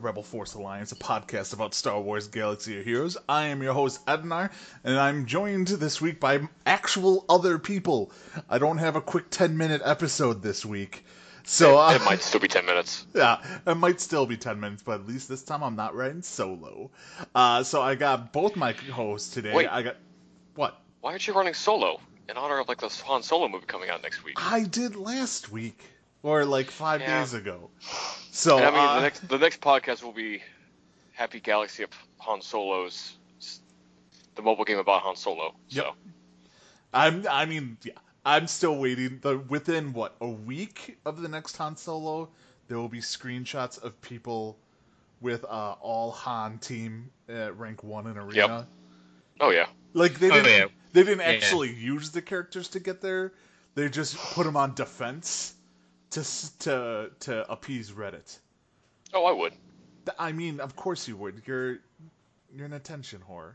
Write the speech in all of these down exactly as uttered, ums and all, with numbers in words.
Rebel Force Alliance, a podcast about Star Wars Galaxy of Heroes. I am your host, Ednar, and I'm joined this week by actual other people. I don't have a quick ten-minute episode this week. So uh, it, it might still be ten minutes. Yeah, it might still be ten minutes, but at least this time I'm not riding solo. Uh, so I got both my hosts today. Wait. I got... What? Why aren't you running solo in honor of like the Han Solo movie coming out next week? I did last week. Or like five Yeah. days ago. So, and I mean, uh, the next the next podcast will be Happy Galaxy of Han Solo's, the mobile game about Han Solo. So. Yep. I'm. I mean, yeah, I'm still waiting. The within what a week of the next Han Solo, there will be screenshots of people with uh, all Han team at rank one in arena. Yep. Oh yeah. Like they Oh, didn't. yeah. They didn't Yeah. actually use the characters to get there. They just put them on defense to to to appease Reddit. Oh, I would. I mean, of course you would. You're you're an attention whore.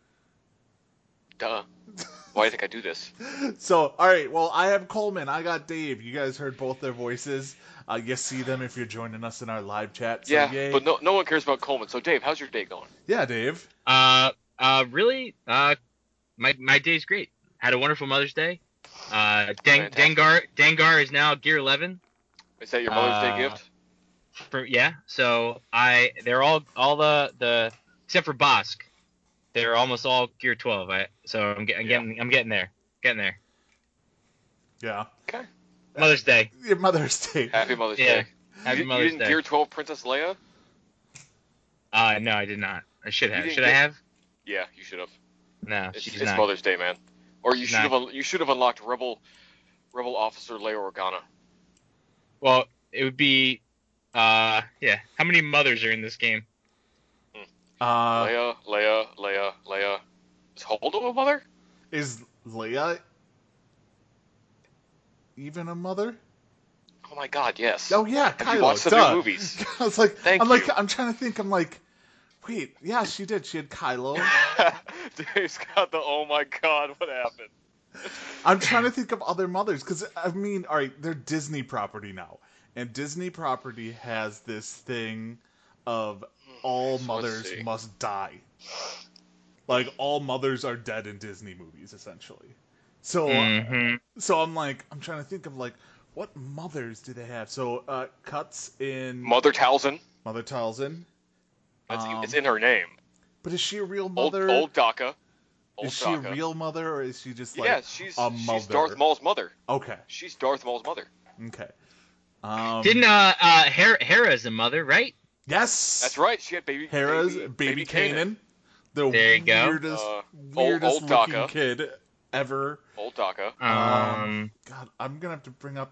Duh. Why do you think I do this? So, all right. Well, I have Coleman. I got Dave. You guys heard both their voices. Uh, you see them if you're joining us in our live chat. So, yeah, yay. but no no one cares about Coleman. So Dave, how's your day going? Yeah, Dave. Uh, uh, really? Uh, my my day's great. Had a wonderful Mother's Day. Uh, Deng, Fantastic. Dengar Dengar is now Gear eleven. Is that your Mother's Uh, Day gift? For yeah, so I they're all all the the except for Bosk, they're almost all Gear twelve. I so I'm, get, I'm Yeah. getting I'm getting there, getting there. Yeah. Okay. Mother's Day. Your Mother's Day. Happy Mother's Yeah. Day. Happy you, Mother's you didn't Day. Gear twelve Princess Leia? Uh, no, I did not. I should have. didn't Should I get- have? Yeah, you should have. No, It's, she's it's not. Mother's Day, man. Or you She's should not. have you should have unlocked Rebel Rebel Officer Leia Organa. Well, it would be. Uh, yeah. How many mothers are in this game? Uh, Leia, Leia, Leia, Leia. Is Holdo a mother? is Leia even a mother? Oh my God, yes. Oh yeah, Have Kylo. you watched the duh. new movies? I was like, Thank I'm like, you. I'm trying to think. I'm like, wait, yeah, she did. She had Kylo. Dave's got the oh my God, what happened? I'm trying to think of other mothers because I mean, all right, they're Disney property now, and Disney property has this thing of all So let's mothers see. must die. Like all mothers are dead in Disney movies, essentially. So, Mm-hmm. so I'm like, I'm trying to think of like what mothers do they have? So, uh, Cuts in Mother Talzin. Mother Talzin. That's, Um, it's in her name. But is she a real Old, mother? old DACA. Old is she DACA. a real mother, or is she just like yeah, she's a she's mother? Darth Maul's mother. Okay, She's Darth Maul's mother. okay. Um, Didn't uh uh Hera, Hera's a mother, right? yes, That's right. She had baby. Hera's baby, baby, Kanan. Kanan, the There you go. weirdest, Uh, old- weirdest old looking DACA. kid ever. Old DACA. Um, God, I'm gonna have to bring up.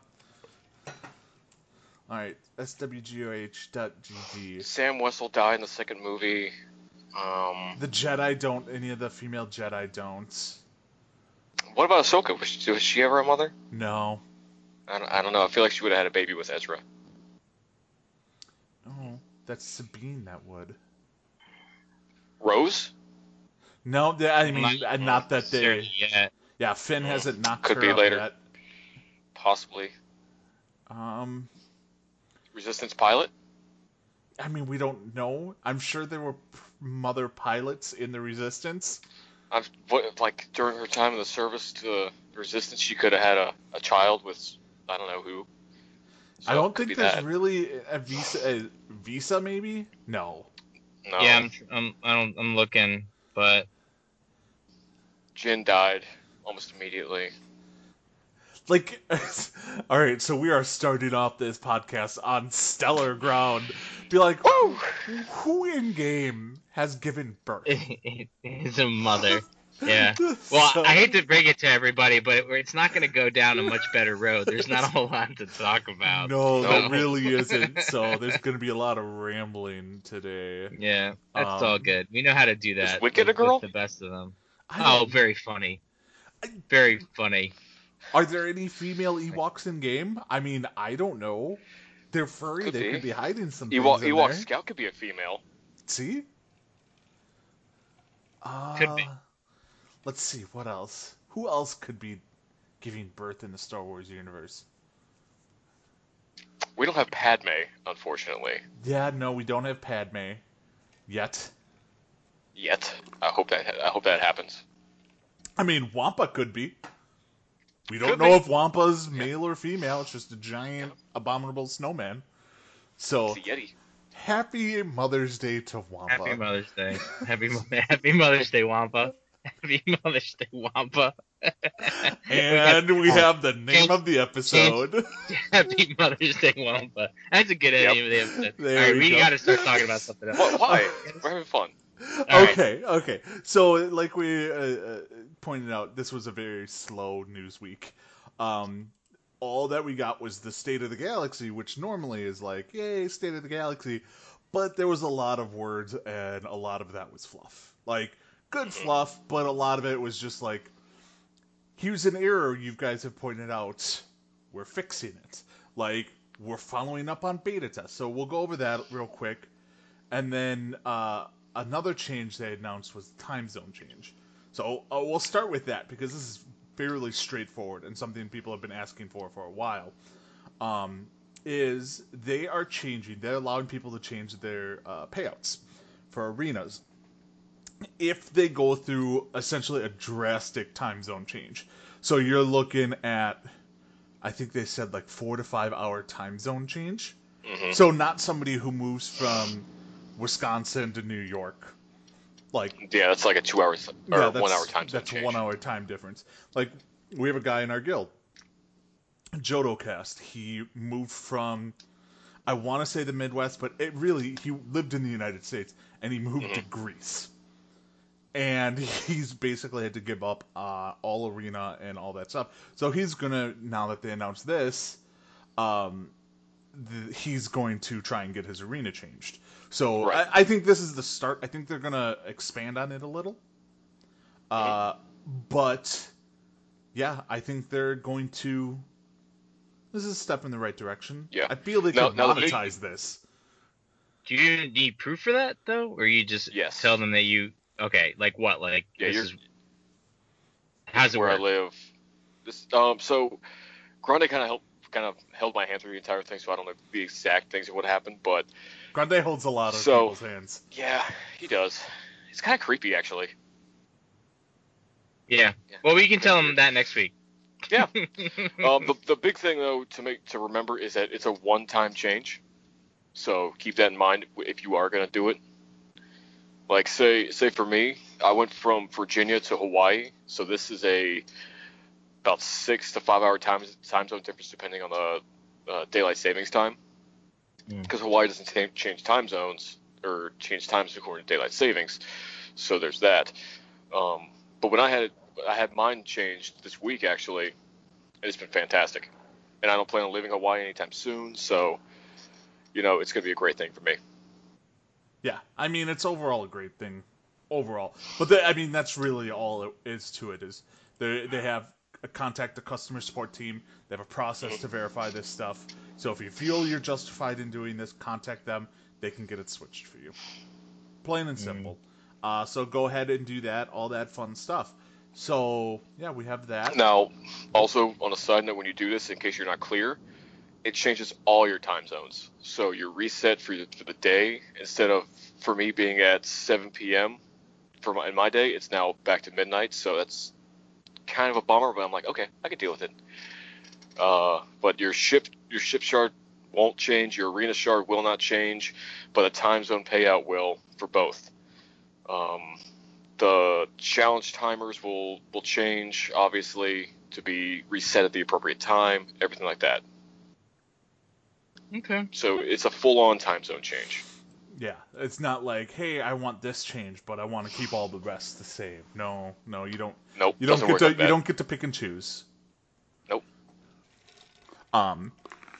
All right, S W G O H dot G G. Sam Wessel died in the second movie. Um, The Jedi don't. Any of the female Jedi don't. what about Ahsoka? Was she, was she ever a mother? No. I don't, I don't know. I feel like she would have had a baby with Ezra. Oh, that's Sabine. That would. Rose? No, th- I mean, not- uh, not that they. certain yet. Yeah, Finn hasn't knocked Could her be up later. yet. Possibly. Um, Resistance pilot? I mean, we don't know. I'm sure there were p- mother pilots in the Resistance. I've, what, like, during her time in the service to the Resistance, she could have had a, a child with, I don't know who. So I it don't could think be there's that. really a visa. A visa, maybe? No. No. Yeah, I'm, I'm I don't I'm looking, but Jin died almost immediately. Like, all right, so we are starting off this podcast on stellar ground. Be like, Woo! who in game has given birth? it, it, it's a mother. Yeah. Well, So- I hate to break it to everybody, but it, it's not going to go down a much better road. There's not a whole lot to talk about. No, No. that really isn't. So there's going to be a lot of rambling today. Yeah, that's Um, all good. We know how to do that. Is Wicked a with- with girl? the best of them. I Oh, don't- very funny. I- Very funny. Are there any female Ewoks in game? I mean, I don't know. They're furry. Could they be. could be hiding some Ewok, things in Ewok there. Scout could be a female. See? Uh, Could be. Let's see, what else? Who else could be giving birth in the Star Wars universe? We don't have Padme, unfortunately, Yeah, no, we don't have Padme yet. yet. I hope that I hope that happens. I mean, Wampa could be. We don't Could know be. if Wampa's Yeah. male or female. It's just a giant, Yeah. abominable snowman. It's So, a Yeti. happy Mother's Day to Wampa. Happy Mother's Day. Happy Mo- Happy Mother's Day, Wampa. Happy Mother's Day, Wampa. And we, we got, have the name change- of the episode. Happy Mother's Day, Wampa. That's a good Yep. name of the episode. There All right, we we go. got to start talking about something else. What, why? We're having fun. right. Okay, okay. So, like we uh, uh, pointed out, this was a very slow news week. Um, all that we got was the State of the Galaxy, which normally is like, yay, State of the Galaxy. But there was a lot of words, and a lot of that was fluff. Like, good fluff, but a lot of it was just like, here's an error you guys have pointed out. We're fixing it. Like, we're following up on beta tests. So we'll go over that real quick. And then uh, another change they announced was time zone change. So uh, we'll start with that because this is fairly straightforward and something people have been asking for for a while. Um, is they are changing, they're allowing people to change their uh, payouts for arenas if they go through essentially a drastic time zone change. So you're looking at, I think they said like four to five hour time zone change. Mm-hmm. So not somebody who moves from Wisconsin to New York. Like, Yeah, that's like a two hours or yeah, that's, one hour time zone that's change. a one hour time difference. Like, we have a guy in our guild, JodoCast. He moved from, I want to say the Midwest, but it really, he lived in the United States, and he moved Mhm. to Greece. And he's basically had to give up uh, all arena and all that stuff. So he's gonna, now that they announced this, um, the, he's going to try and get his arena changed. So Right. I, I think this is the start. I think they're gonna expand on it a little. Uh, but yeah, I think they're going to. This is a step in the right direction. Yeah. I feel they Now- could now the big- monetize this. Do you need proof for that though, or you just Yes. tell them that you okay? Like what? Like Yeah, this you're- is how's it where work? I live. This um so Grande kind of helped kind of held my hand through the entire thing, so I don't know the exact things that would happen, but Grande holds a lot of So- people's hands. yeah, he does. It's kind of creepy actually. Yeah. Yeah. Well, we can tell them Weird. that next week. Yeah. Um, the the big thing though to make to remember is that it's a one-time change, so keep that in mind if you are gonna do it. Like say say for me, I went from Virginia to Hawaii, so this is a about six to five hour time time zone difference depending on the uh, daylight savings time. Mm. Because Hawaii doesn't ta- change time zones or change times according to daylight savings, so there's that. Um, but when I had I had mine changed this week actually, and it's been fantastic. And I don't plan on leaving Hawaii anytime soon, so you know it's gonna be a great thing for me. Yeah, I mean it's overall a great thing, overall. But the, I mean that's really all it is to it. Is they they have a contact the customer support team. They have a process to verify this stuff. So if you feel you're justified in doing this, contact them. They can get it switched for you. Plain and simple. Uh, so go ahead and do that. All that fun stuff. So yeah, we have that. Now, also on a side note, when you do this, in case you're not clear, it changes all your time zones. So you're reset for, for the day. Instead of, for me, being at seven p.m. for my, in my day, it's now back to midnight. So that's kind of a bummer, but I'm like, okay, I can deal with it. Uh, but your ship your ship shard won't change. Your arena shard will not change, but the time zone payout will for both. Um, the challenge timers will will change, obviously, to be reset at the appropriate time, everything like that. Okay. So it's a full-on time zone change. Yeah, it's not like, hey, I want this change, but I want to keep all the rest the same. No, no, you don't. Nope, You don't doesn't get work to. like You that. don't get to pick and choose. Nope. Um.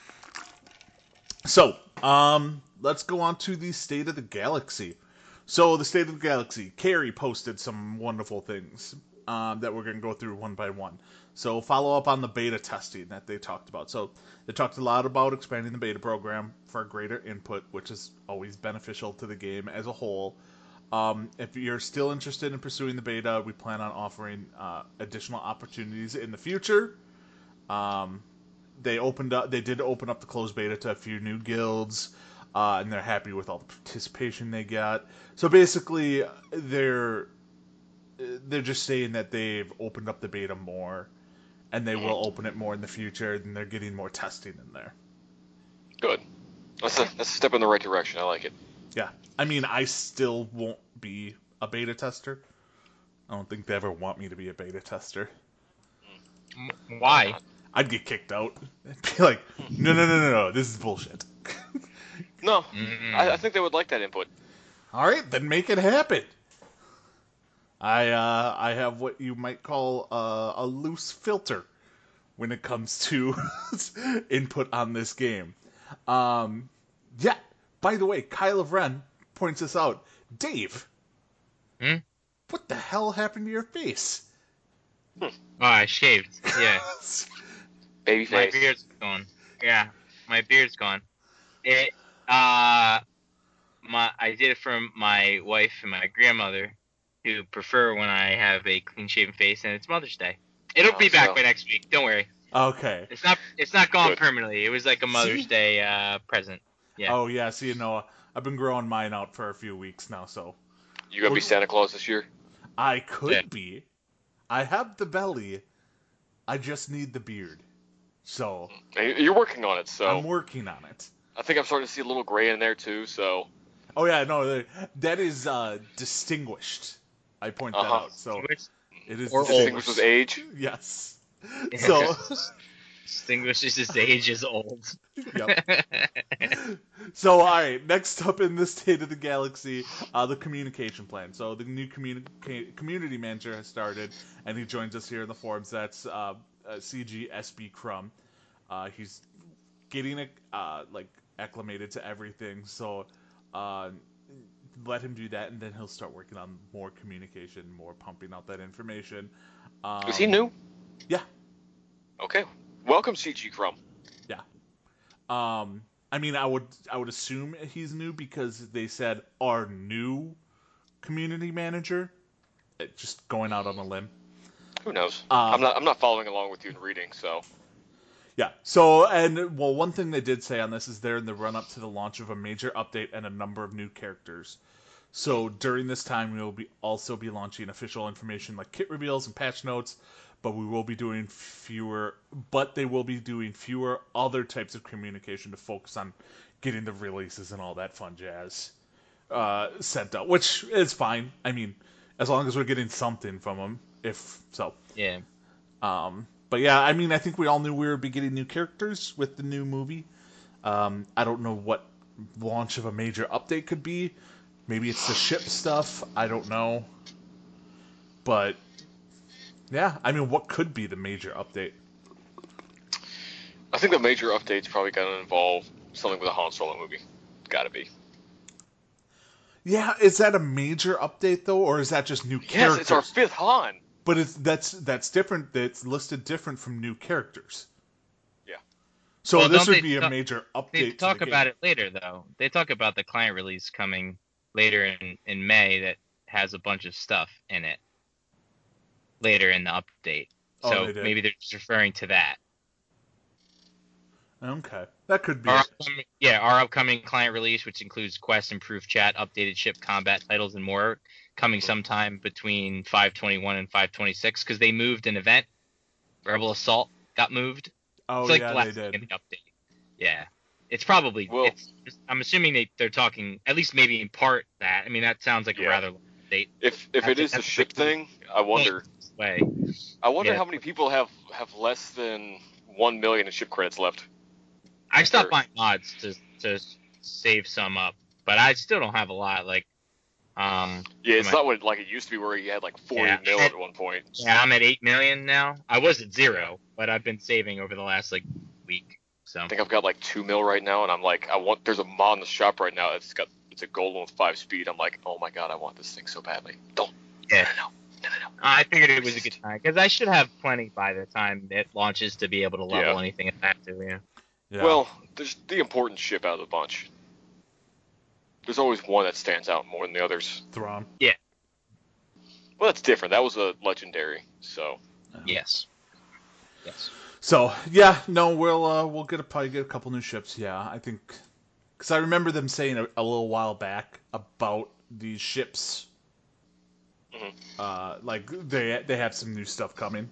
So, um, let's go on to the State of the Galaxy. So, the State of the Galaxy, Carrie posted some wonderful things um, that we're going to go through one by one. So, follow up on the beta testing that they talked about. So, they talked a lot about expanding the beta program for greater input, which is always beneficial to the game as a whole. Um, if you're still interested in pursuing the beta, we plan on offering uh, additional opportunities in the future. Um, they opened up. They did open up the closed beta to a few new guilds, uh, and they're happy with all the participation they got. So basically, they're they're just saying that they've opened up the beta more, and they will open it more in the future, and they're getting more testing in there. Good. That's a that's a step in the right direction. I like it. Yeah, I mean, I still won't be a beta tester. I don't think they ever want me to be a beta tester. Why? I'd get kicked out. Be like, no, no, no, no, no, this is bullshit. No, Mm-mm. I, I think they would like that input. All right, then make it happen. I uh, I have what you might call uh, a loose filter when it comes to input on this game. Um, yeah. By the way, Kyle of Ren points this out. Dave, Hmm? what the hell happened to your face? Oh, I shaved. Yeah. Baby My face. beard's gone. Yeah, my beard's gone. It uh my I did it for my wife and my grandmother, who prefer when I have a clean shaven face, and it's Mother's Day. It'll Oh, be back so- by next week. Don't worry. Okay. It's not it's not gone Good. permanently. It was like a Mother's See? Day uh present. Yeah. Oh yeah. See, you know, I've been growing mine out for a few weeks now, so You gonna be Santa Claus this year? I could Yeah. be. I have the belly. I just need the beard. So Hey, You're working on it, so I'm working on it. I think I'm starting to see a little gray in there too. So Oh yeah, no, that- that is uh, distinguished. I point that Uh-huh. out. So it is Or old. distinguished with age. Yes. So Distinguishes his age as old. yep. So, all right. Next up in the State of the Galaxy, uh, the communication plan. So, the new communi- community manager has started, and he joins us here in the forums. That's uh, uh, C G S B Crumb. Uh, he's getting uh, like acclimated to everything. So, uh, let him do that, and then he'll start working on more communication, more pumping out that information. Um, Is he new? Yeah. Okay. Welcome, C G Crumb. Um, I mean, I would I would assume he's new because they said our new community manager. It, just going out on a limb. Who knows? Uh, I'm not. I'm not following along with you in reading. So Yeah. So, and well, one thing they did say on this is they're in the run up to the launch of a major update and a number of new characters. So during this time, we will be also be launching official information like kit reveals and patch notes, but we will be doing fewer. But they will be doing fewer other types of communication to focus on getting the releases and all that fun jazz uh, sent out, which is fine. I mean, as long as we're getting something from them, if so. Yeah. Um, but yeah, I mean, I think we all knew we would be getting new characters with the new movie. Um, I don't know what launch of a major update could be. Maybe it's the ship stuff. I don't know. But yeah, I mean, what could be the major update? I think the major update's probably going to involve something with a Han Solo movie. Got to be. Yeah, is that a major update though, or is that just new Yes, characters? it's our fifth Han. But it's that's that's different. That's listed different from new characters. Yeah. So Well, this don't would they be a talk- major update. They to talk the about game. it later, though. They talk about the client release coming later in, in May that has a bunch of stuff in it later in the update. Oh, So they did. maybe they're just referring to that. Okay, that could be. Our it. upcoming, yeah, our upcoming client release, which includes quest, improved chat, updated ship combat titles, and more, coming sometime between five twenty-one and five twenty-six, because they moved an event. Rebel Assault got moved. Oh it's like yeah, the they last did. thing in the update. Yeah. It's probably, Well- it's, I'm assuming they, they're talking, at least maybe in part, that. I mean, that sounds like Yeah. a rather long update. If if I it think is the that's ship pretty- thing, I wonder. Way. I wonder Yeah. how many people have have less than one million in ship credits left. I stopped Sure. buying mods to, to save some up, but I still don't have a lot. Like, um, Yeah, it's am I- not what like it used to be, where you had like forty Yeah. mil at one point. yeah, I'm at eight million now. I was at zero, but I've been saving over the last, like, week. So, I think I've got like two mil right now, and I'm like, I want. There's a mod in the shop right now. It's got it's a gold one with five speed. I'm like, oh my god, I want this thing so badly. Don't. yeah. No, no, no, no, no. I figured it was a good time, because I should have plenty by the time it launches to be able to level Yeah. anything if I have to, yeah. Yeah. Well, there's the important ship out of the bunch. There's always one that stands out more than the others. Thrawn. Well, that's different. That was a legendary. So Yes. Yes. So yeah, no, we'll uh, we'll get a, probably get a couple new ships. Yeah, I think because I remember them saying a, a little while back about these ships. Mhm. Uh, like they they have some new stuff coming.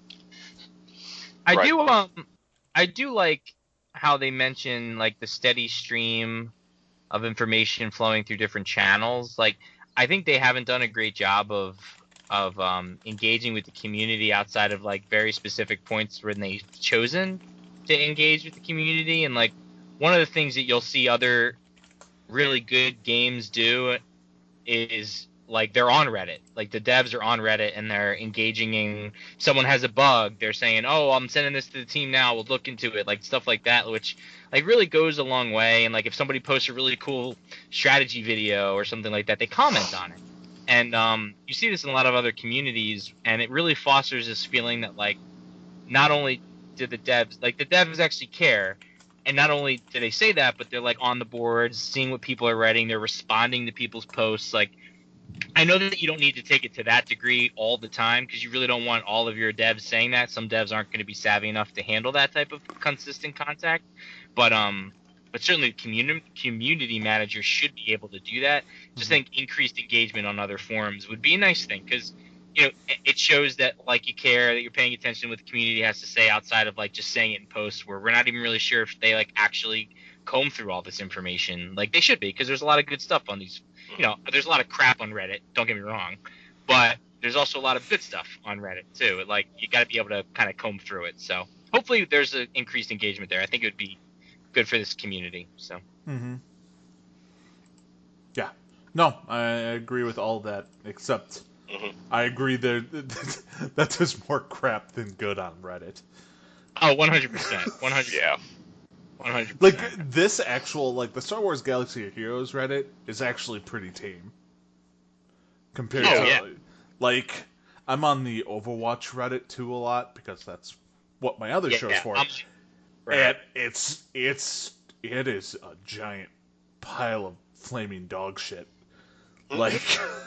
I Right. do um I do like how they mention like the steady stream of information flowing through different channels. Like I think they haven't done a great job of of um, engaging with the community outside of like very specific points when they've chosen to engage with the community. And like one of the things that you'll see other really good games do is like they're on Reddit. Like the devs are on Reddit and they're engaging in someone has a bug, they're saying, "Oh, I'm sending this to the team now. We'll look into it." Like stuff like that, which like really goes a long way. And like if somebody posts a really cool strategy video or something like that, they comment on it. And um, you see this in a lot of other communities, and it really fosters this feeling that like not only do the devs like the devs actually care, and not only do they say that, but they're like on the boards, seeing what people are writing, they're responding to people's posts. Like I know that you don't need to take it to that degree all the time because you really don't want all of your devs saying that. Some devs aren't going to be savvy enough to handle that type of consistent contact, but um, but certainly community community managers should be able to do that. Just think increased engagement on other forums would be a nice thing because you know it shows that like you care, that you're paying attention to what the community has to say outside of like just saying it in posts where we're not even really sure if they like actually comb through all this information like they should be, because there's a lot of good stuff on these. You know, there's a lot of crap on Reddit, don't get me wrong, but there's also a lot of good stuff on Reddit too. Like you got to be able to kind of comb through it. So hopefully there's an increased engagement there. I think it would be good for this community. So Mm-hmm. Yeah. No, I agree with all that, except Mhm. I agree there that there's more crap than good on Reddit. oh, one hundred percent, one hundred, Yeah. one hundred Like percent. this actual, like the Star Wars Galaxy of Heroes Reddit is actually pretty tame compared Oh, to, yeah. like, I'm on the Overwatch Reddit too a lot because that's what my other Yeah, show's yeah. for. I'm, right. And it's it's it is a giant pile of flaming dog shit. Like,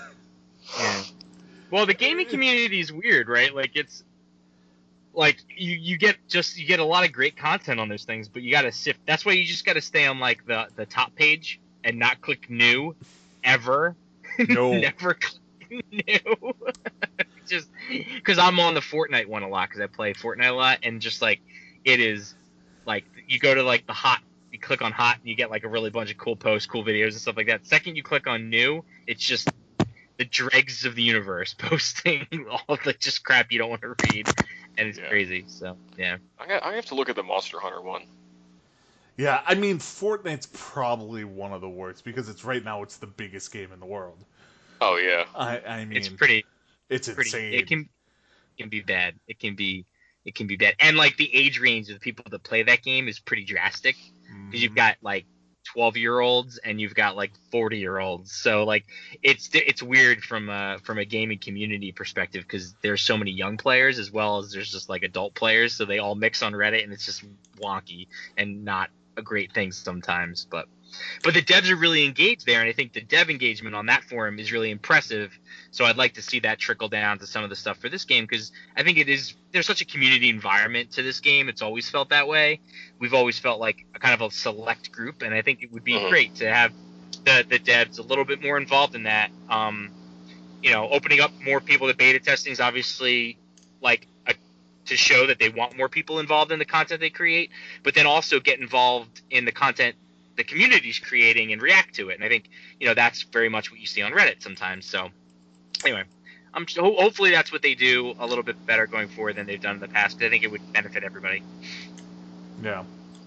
Yeah. Well, the gaming community is weird, right? Like it's like you, you get just you get a lot of great content on those things, but you got to sift. That's why you just got to stay on like the the top page and not click new ever. no. Never click new. Just because I'm on the Fortnite one a lot because I play Fortnite a lot, and just like it is like you go to like the hot, you click on hot and you get like a really bunch of cool posts, cool videos and stuff like that. Second you click on new, it's just the dregs of the universe posting all the just crap you don't want to read, and it's Yeah. crazy. So yeah, I got, I have to look at the Monster Hunter one. Yeah, I mean, Fortnite's probably one of the worst because it's right now it's the biggest game in the world. Oh yeah. I I mean, it's pretty, it's pretty. insane. It can can be bad. It can be it can be bad, and like the age range of the people that play that game is pretty drastic because you've got like twelve year olds and you've got like forty year olds. So like it's it's weird from a from a gaming community perspective because there's so many young players as well as there's just like adult players, so they all mix on Reddit and it's just wonky and not a great thing sometimes. But but the devs are really engaged there, and I think the dev engagement on that forum is really impressive. So I'd like to see that trickle down to some of the stuff for this game because I think it is there's such a community environment to this game. It's always felt that way. We've always felt like a kind of a select group, and I think it would be Mhm. great to have the the devs a little bit more involved in that. Um, you know, opening up more people to beta testing is obviously like a, to show that they want more people involved in the content they create, but then also get involved in the content the community's creating and react to it. And I think you know that's very much what you see on Reddit sometimes. So anyway, I'm ho- hopefully that's what they do a little bit better going forward than they've done in the past. I think it would benefit everybody. Yeah.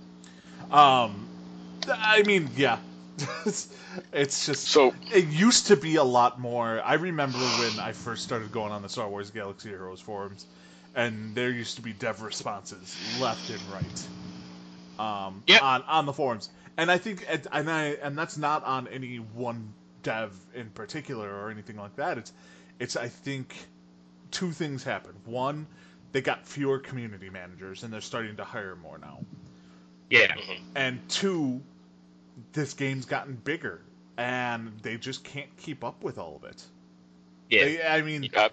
Um, I mean, yeah. it's, it's just So it used to be a lot more. I remember when I first started going on the Star Wars Galaxy Heroes forums, and there used to be dev responses left and right. Um, Yep. on on the forums, and I think, and I and that's not on any one dev in particular or anything like that. It's it's I think two things happened. One, they got fewer community managers, and they're starting to hire more now. Yeah. mhm. And two, this game's gotten bigger, and they just can't keep up with all of it. Yeah. They, I mean, Yep.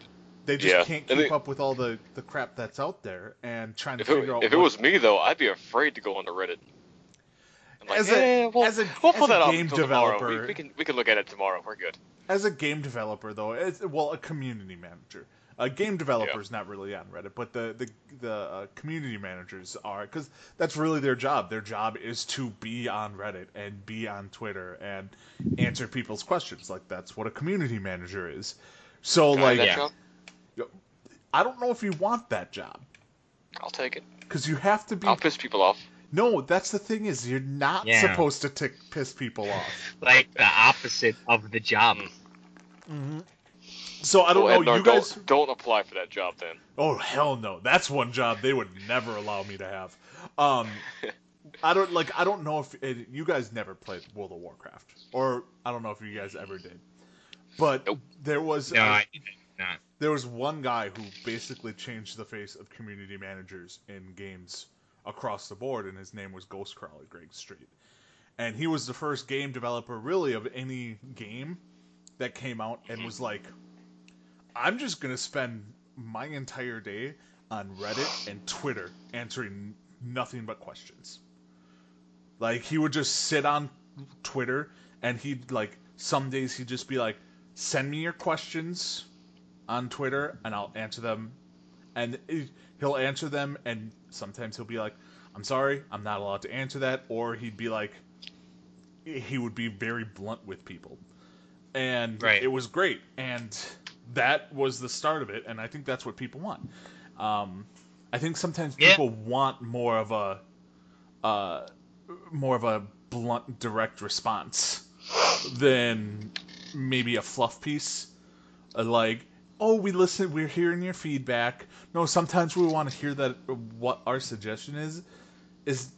They just Yeah. can't And keep they- up with all the, the crap that's out there and trying to If it, figure out if it what- was me though, I'd be afraid to go onto Reddit. I'm like, As a- eh, we'll, as a- we'll as put a that game off until tomorrow. developer- We, we can we can look at it tomorrow. We're good. As a game developer, though, it's, well, a community manager. A game developer is not really on Reddit, but the the, the uh, community managers are, because that's really their job. Their job is to be on Reddit and be on Twitter and answer people's questions. Like, that's what a community manager is. So, Can I like, have that yeah. job? I don't know if you want that job, I'll take it. because you have to be. I'll piss people off. No, that's the thing is, you're not Yeah. supposed to tick, piss people off. Like the opposite of the job. Mm-hmm. So I don't Well, know. Ednar, You guys. don't, don't apply for that job then. Oh hell no! That's one job they would never allow me to have. Um, I don't like. I don't know if it, you guys never played World of Warcraft, or I don't know if you guys ever did. But Nope. there was No, uh, I not. there was one guy who basically changed the face of community managers in games across the board, and his name was Ghostcrawler Greg Street. And he was the first game developer, really, of any game that came out, and was like, I'm just going to spend my entire day on Reddit and Twitter answering nothing but questions. Like, he would just sit on Twitter, and he'd, like, some days he'd just be like, send me your questions on Twitter, and I'll answer them. And it- he'll answer them, and sometimes he'll be like, I'm sorry, I'm not allowed to answer that. Or he'd be like, he would be very blunt with people. And Right. it was great. And that was the start of it, and I think that's what people want. Um, I think sometimes Yeah. people want more of a uh, more of a blunt, direct response than maybe a fluff piece. Uh, like, oh, we listen, we're hearing your feedback. No, sometimes we want to hear that what our suggestion is is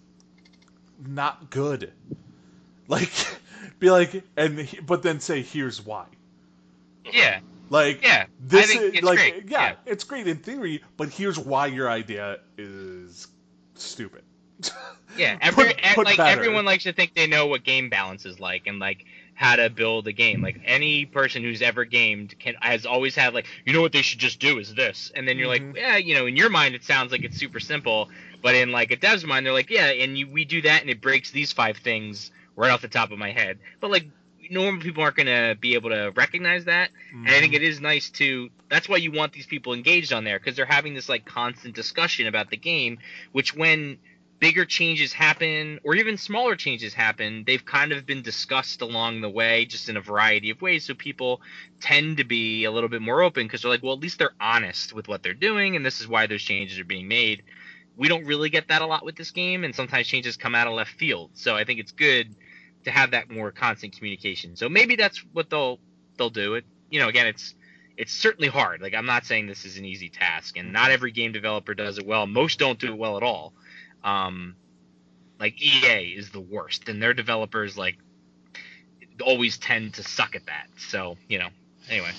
not good. Like, be like, and he- but then say, here's why. Yeah, Like, yeah. this I think is it's like, great. yeah, Yeah. it's great in theory, but here's why your idea is stupid. Yeah, every Put- e- put like better. everyone likes to think they know what game balance is like and like how to build a game. Like any person who's ever gamed can has always had like, you know what they should just do is this, and then you're Mhm. like, yeah, you know, in your mind it sounds like it's super simple, but in like a dev's mind they're like, yeah, and you, we do that and it breaks these five things right off the top of my head. But like normal people aren't gonna be able to recognize that, and I think it is nice to. That's why you want these people engaged on there because they're having this like constant discussion about the game, which when bigger changes happen or even smaller changes happen, they've kind of been discussed along the way just in a variety of ways, so people tend to be a little bit more open because they're like, well, at least they're honest with what they're doing and this is why those changes are being made. We don't really get that a lot with this game, and sometimes changes come out of left field, so I think it's good to have that more constant communication. So maybe that's what they'll they'll do. It, you know, again, it's it's certainly hard. Like, I'm not saying this is an easy task, and not every game developer does it well. Most don't do it well at all. Um, like E A is the worst, and their developers like always tend to suck at that. So, you know, anyway.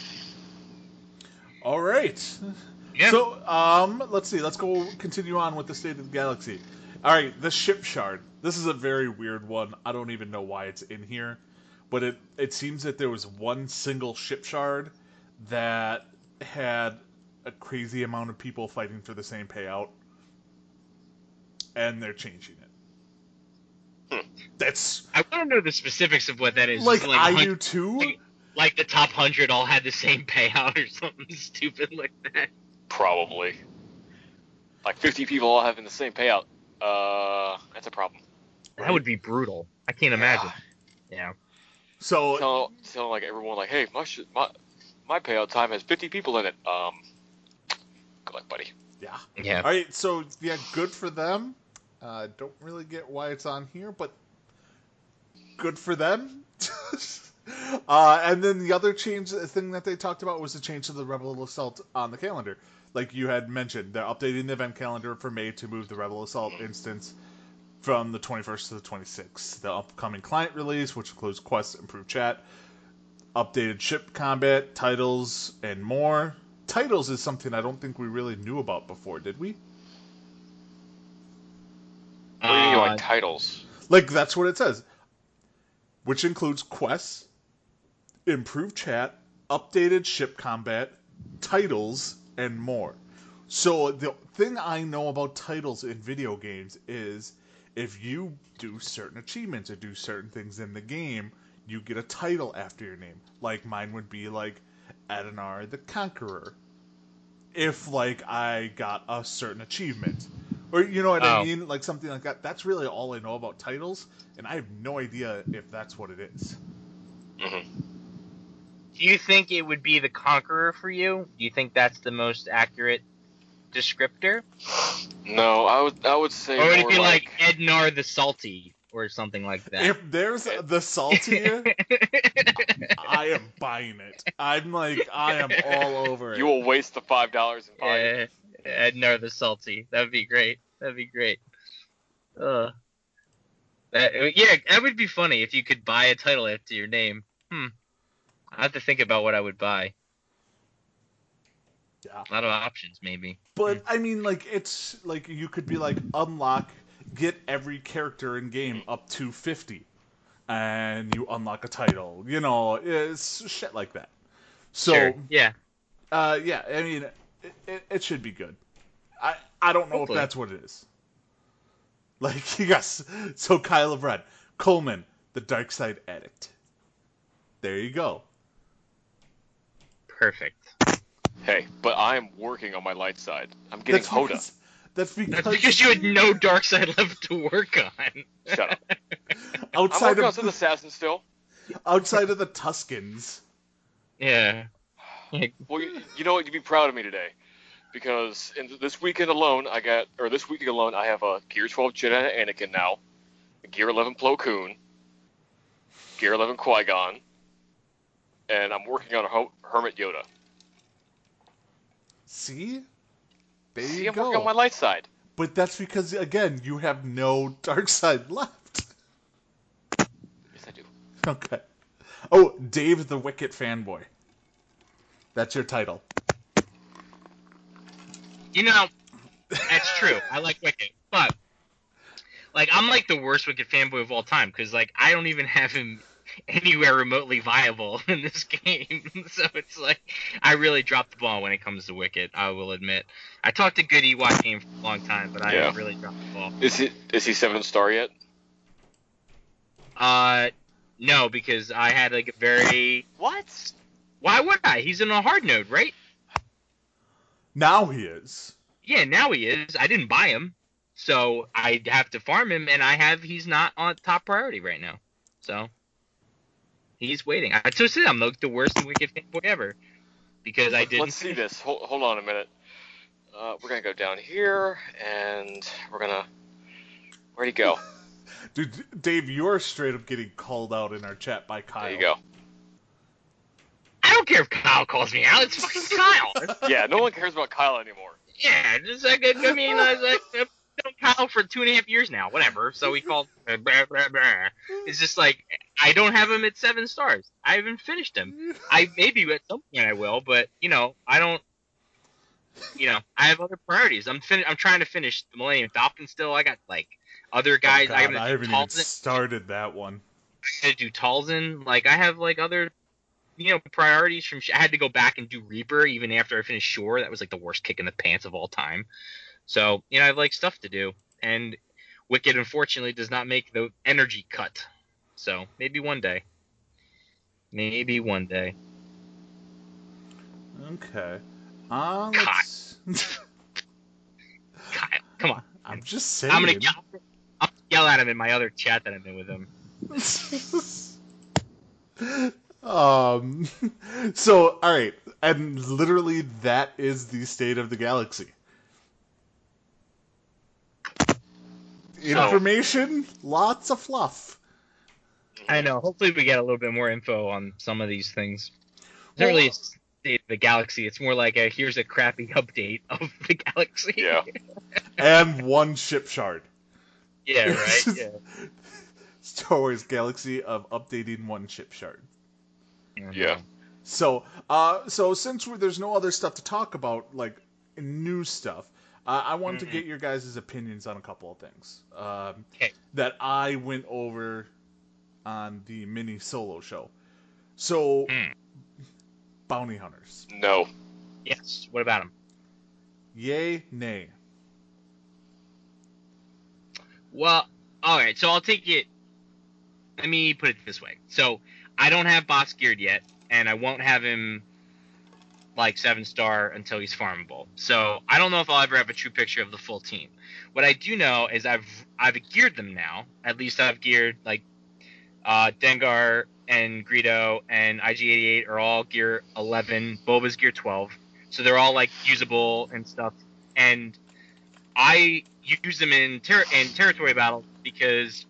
All right. Yeah. So, um, let's see. Let's go continue on with the State of the Galaxy. All right, the ship shard. This is a very weird one. I don't even know why it's in here, but it it seems that there was one single ship shard that had a crazy amount of people fighting for the same payout, and they're changing it. Hmm. That's I want to know the specifics of what that is. like, Just I hun- do too. like- like the top hundred all had the same payout or something stupid like that. Probably. Like fifty people all having the same payout. Uh, that's a problem. That would be brutal. I can't imagine. Yeah. So Tell, tell like everyone like, hey, my, sh- my my payout time has fifty people in it. Um, good luck, buddy. yeah. Yeah. All right, so yeah, good for them. Uh, don't really get why it's on here, but good for them. uh, and then the other change the thing that they talked about was the change to the Rebel Assault on the calendar. Like you had mentioned, they're updating the event calendar for May to move the Rebel Assault instance from the twenty-first to the twenty-sixth. The upcoming client release, which includes quests, improved chat, updated ship combat, titles, and more. Titles is something I don't think we really knew about before, did we? What do you mean, Uh, like titles? Like, that's what it says. Which includes quests, improved chat, updated ship combat, titles, and more. So the thing I know about titles in video games is if you do certain achievements or do certain things in the game, you get a title after your name. Like mine would be like Adenar the Conqueror. If like I got a certain achievement. Or you know what I Oh. mean? Like something like that. That's really all I know about titles, and I have no idea if that's what it is. Mhm. Do you think it would be the Conqueror for you? Do you think that's the most accurate descriptor? No, I would I would say Or would it more be like, like Ednar the Salty or something like that? If there's the salty, I am buying it. I'm like, I am all over it. you will waste the five dollars and buy it. Yeah, Ednar the Salty. That'd be great. That'd be great. Uh, that, yeah, that would be funny if you could buy a title after your name. Hmm. I have to think about what I would buy. Yeah. A lot of options, maybe. But I mean, like it's like you could be like unlock, get every character in game up to fifty, and you unlock a title. You know, it's shit like that. So Sure. Yeah. uh, yeah, I mean, it, it, it should be good. I I don't know Hopefully. if that's what it is. Like yes, so Kyle of Red, Coleman, the Dark Side Addict. There you go. Perfect. Hey, but I am working on my light side. I'm getting That's Hoda. because, that's because That's because you had no dark side left to work on. Shut up. I'm outside working on of some assassin still. outside of the Tuscans. Yeah. Well, you, you know what? You'd be proud of me today, because in this weekend alone, I got, or this weekend alone, I have a Gear twelve Jedi Anakin now, a Gear eleven Plo Koon, Gear eleven Qui Gon, and I'm working on a Ho- Hermit Yoda. See? There See, you I'm go. working on my light side. But that's because, again, you have no dark side left. Yes, I do. Okay. Oh, Dave the Wicket fanboy. That's your title. You know, that's true. I like Wicket, but like I'm like the worst Wicket fanboy of all time because like I don't even have him anywhere remotely viable in this game. So it's like I really dropped the ball when it comes to Wicket. I will admit. I talked a good Ewok game for a long time, but I Yeah. really dropped the ball. Is he is he seven star yet? Uh, no, because I had like a very. What? Why would I? He's in a hard node, right? Now he is. Yeah, now he is. I didn't buy him, so I have to farm him, and I have. He's not on top priority right now, so he's waiting. I just said I'm like the worst Wicked fanboy ever because I didn't. Let's see this. Hold, hold on a minute. Uh, we're gonna go down here, and we're gonna. Where'd he go? Dude, Dave, you're straight up getting called out in our chat by Kyle. There you go. I don't care if Kyle calls me out. It's fucking Kyle. Yeah, no one cares about Kyle anymore. Yeah, just like I mean, I was like, I've known Kyle for two and a half years now. Whatever. So we called. Blah, blah, blah. It's just like I don't have him at seven stars. I haven't finished him. I maybe at some point I will, but you know, I don't. You know, I have other priorities. I'm fin- I'm trying to finish the Millennium Falcon still. I got like other guys. God, I, gotta I do haven't even Talzin. started that one. I had to do Talzin. Like I have like other, you know, priorities from. I had to go back and do Reaper even after I finished Shore. That was like the worst kick in the pants of all time. So you know, I have like stuff to do, and Wicked unfortunately does not make the energy cut. So maybe one day. Maybe one day. Okay. Uh, let's... Kyle, come on. I'm just saying. I'm gonna yell, I'm gonna yell at him in my other chat that I'm in with him. um. So, all right, and literally that is the state of the galaxy. Information, lots of fluff. I know. Hopefully, we get a little bit more info on some of these things. It's not Well- really a state of the galaxy. It's more like a here's a crappy update of the galaxy. Yeah. And one ship shard. Yeah. Right. Yeah. Star Wars Galaxy of updating one ship shard. Yeah. So, uh, so since we're, there's no other stuff to talk about, like new stuff, uh, I wanted Mhm. to get your guys' opinions on a couple of things um, Okay. that I went over on the mini solo show. So, Hmm. bounty hunters. No. Yes. What about him? Yay, nay. Well, all right. So I'll take it. Let me put it this way. So I don't have Boss geared yet, and I won't have him like seven star until he's farmable. So I don't know if I'll ever have a true picture of the full team. What I do know is I've I've geared them now. At least I've geared like uh, Dengar and Greedo and I G eighty-eight are all gear eleven. Boba's gear twelve. So they're all like usable and stuff. And I use them in ter- in territory battles because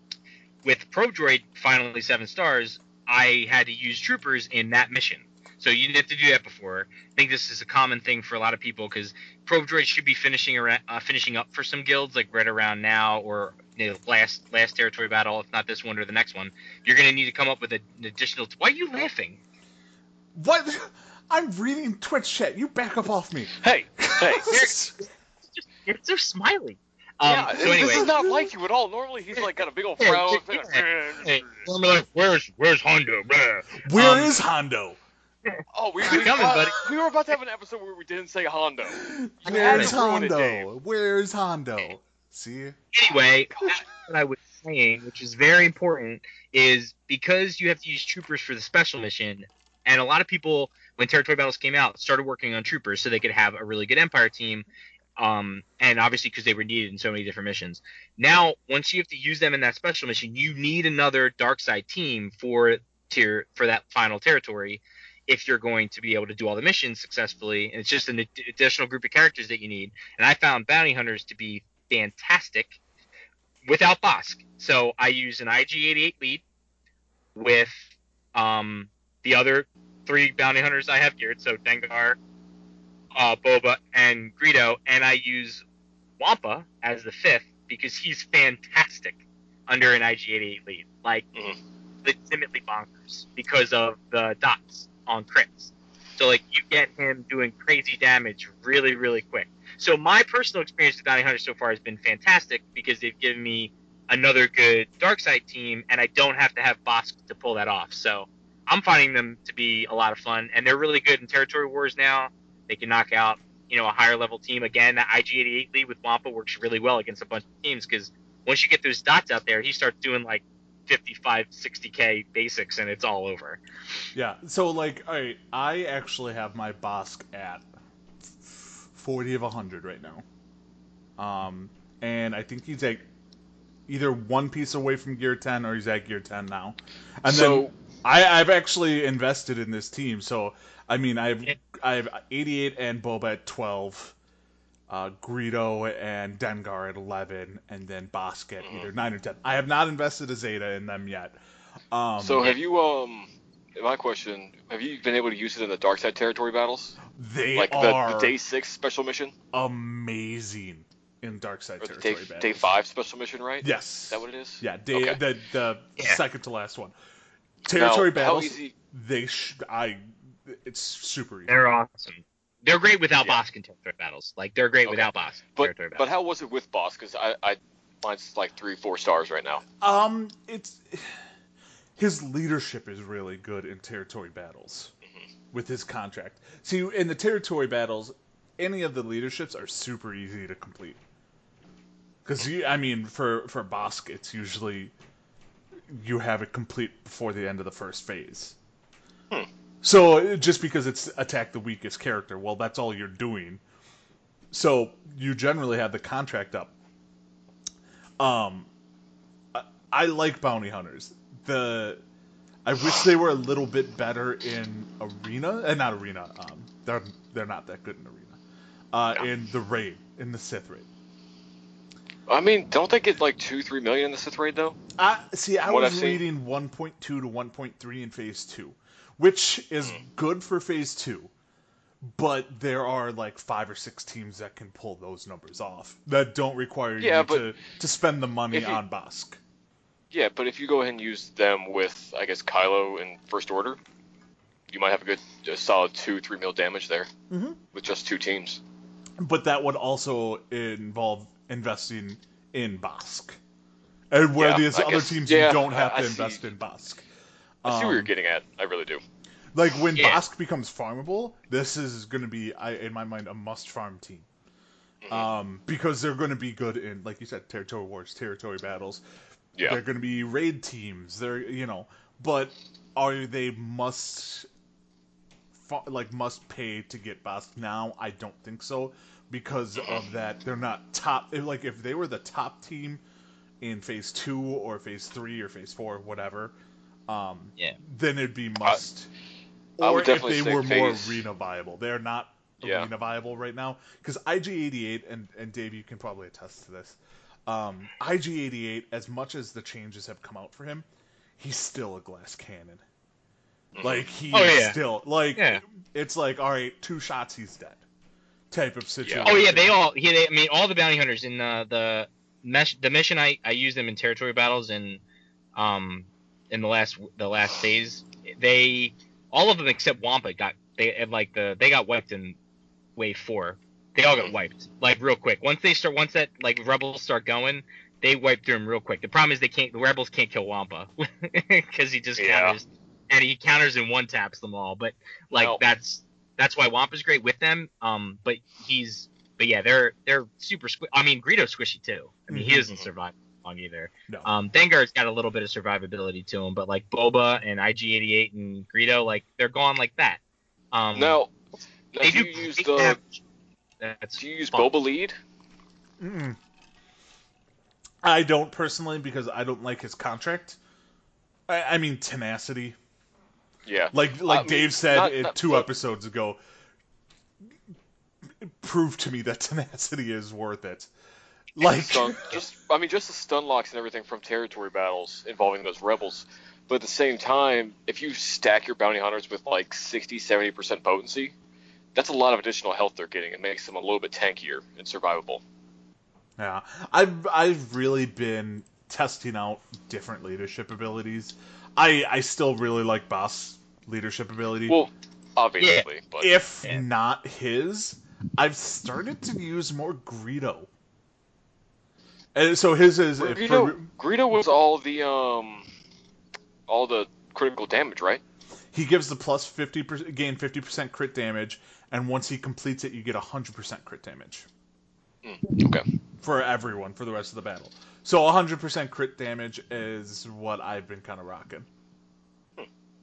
with Probe Droid finally seven stars, I had to use troopers in that mission. So you didn't have to do that before. I think this is a common thing for a lot of people because Probe Droid should be finishing around, uh, finishing up for some guilds like right around now or you know, last last territory battle, if not this one or the next one. You're going to need to come up with a, an additional. T- Why are you laughing? What? I'm reading Twitch chat. You back up off me. Hey, hey. Just, you're just smiling. Um, yeah, so anyway, this is not like you at all. Normally he's like got a big old frown. Yeah, yeah. Hey, like, where's where's Hondo? Blah. Where Um, is Hondo? Oh, we, You're we, coming, uh, buddy. we were about to have an episode where we didn't say Hondo. You had Where's to ruin it, Dave. Hondo? Where's Hondo? See? Anyway, what I was saying, which is very important, is because you have to use troopers for the special mission, and a lot of people, when territory battles came out, started working on troopers so they could have a really good Empire team, um, and obviously because they were needed in so many different missions. Now, once you have to use them in that special mission, you need another dark side team for tier for that final territory if you're going to be able to do all the missions successfully. And it's just an ad- additional group of characters that you need. And I found bounty hunters to be fantastic without Bosk. So I use an I G eighty-eight lead with um, the other three bounty hunters I have geared. So Dengar, uh, Boba, and Greedo. And I use Wampa as the fifth because he's fantastic under an I G eighty-eight lead. Like, Mhm. legitimately bonkers because of the dots on crits. So, like, you get him doing crazy damage really, really quick. So my personal experience with Bounty Hunter so far has been fantastic because they've given me another good dark side team, and I don't have to have Bosk to pull that off. So I'm finding them to be a lot of fun, and they're really good in territory wars now. They can knock out, you know, a higher level team. Again, that I G eighty-eight lead with Wampa works really well against a bunch of teams because once you get those dots out there, he starts doing like fifty-five, sixty K basics, and it's all over. Yeah, so, like, all right, I actually have my Bosk at forty of one hundred right now. Um, and I think he's at either one piece away from Gear ten or he's at Gear ten now. And So- then I, I've actually invested in this team, so, I mean, I have, I have eighty-eight and Boba at twelve, uh, Greedo and Dengar at eleven, and then Bosk at either nine or ten. I have not invested a Zeta in them yet. Um, So have you, um, my question, have you been able to use it in the dark side territory battles? they Like the, are the day six special mission? amazing in Darkside Or the territory day, battles. day five special mission, right? Yes. Is that what it is? Yeah, day, Okay. the the Yeah. second to last one. Territory Now, how battles. easy- They sh- I. It's super easy. They're awesome. They're great without Yeah. Bosk in territory battles. Like, they're great Okay. without Bosk in But territory but battles. how was it with Boss? Because I, I mine's like three, four stars right now. Um, it's his leadership is really good in territory battles with his contract. See, in the territory battles, any of the leaderships are super easy to complete. Because I mean, for for Bosk, it's usually you have it complete before the end of the first phase. Hmm. So just because it's attack the weakest character, well, that's all you're doing. So you generally have the contract up. Um, I, I like bounty hunters. The I wish they were a little bit better in arena, and uh, not arena. Um, they're they're not that good in arena. Uh, No. in the raid, in the Sith raid. I mean, don't they get like two, three million in the Sith raid though? I see. I What was I've seen- reading one point two to one point three in phase two, which is Hmm. good for phase two. But there are like five or six teams that can pull those numbers off that don't require Yeah, you but to, to spend the money if you- on Bosk. Yeah, but if you go ahead and use them with, I guess, Kylo in First Order, you might have a good, a solid two, three mil damage there Mhm. with just two teams. But that would also involve investing in Bosk. And where Yeah, these I other guess- teams yeah, you don't have I- to I invest see. in Bosk. I see what you're Um, getting at. I really do. Like when Yeah. Bosk becomes farmable, this is going to be, I, in my mind, a must farm team. Mhm. Um, because they're going to be good in, like you said, territory wars, territory battles. Yeah. They're going to be raid teams. They're, you know, but are they must, fa- like must pay to get Bosk now? I don't think so, because of that. They're not top. Like if they were the top team in phase two or phase three or phase four, whatever, um, Yeah. then it'd be must. I Or would if definitely they say were more phase- arena viable. They're not Yeah. arena viable right now. Because I G eighty-eight, and, and Dave, you can probably attest to this. Um, I G eighty-eight, as much as the changes have come out for him, he's still a glass cannon. Mhm. Like, he Oh, is yeah. still, like, Yeah. it's like, all right, two shots, he's dead. Type of situation. Oh yeah, they all. Yeah, they, I mean, all the bounty hunters in uh, the mesh, the mission. I I use them in territory battles and um in the last the last phase. They all of them except Wampa got they had, like the they got wiped in wave four. They all got wiped like real quick. Once they start, once that like rebels start going, they wipe through them real quick. The problem is they can't. The rebels can't kill Wampa because he just Yeah. counters and he counters and one taps them all. But like Now- that's that's why Wampa's great with them. Um, but he's but yeah, they're they're super. Squ- I mean, Greedo's squishy too. I mean, he Mhm. doesn't survive long either. No. Um, Dengar's got a little bit of survivability to him, but like Boba and I G eighty-eight and Greedo, like they're gone like that. Um, Now, now they do do you use great the damage. That's do you use fun. Boba lead? Mm-mm. I don't personally, because I don't like his contract. I, I mean, tenacity. Yeah. Like like I mean, Dave said not- it not- two but- episodes ago, prove to me that tenacity is worth it. Like, Stun, just I mean, just the stun locks and everything from territory battles involving those rebels. But at the same time, if you stack your bounty hunters with like sixty, seventy percent potency, that's a lot of additional health they're getting. It makes them a little bit tankier and survivable. yeah, I've I've really been testing out different leadership abilities. I I still really like Boss leadership ability. Well, obviously, but if Yeah. not his, I've started to use more Greedo. And so his is if Greedo, for, Greedo was all the um, all the critical damage, right? he gives the plus fifty percent, gain fifty percent crit damage, and once he completes it, you get one hundred percent crit damage Mm, okay. for everyone for the rest of the battle. So one hundred percent crit damage is what I've been kind of rocking. Hmm.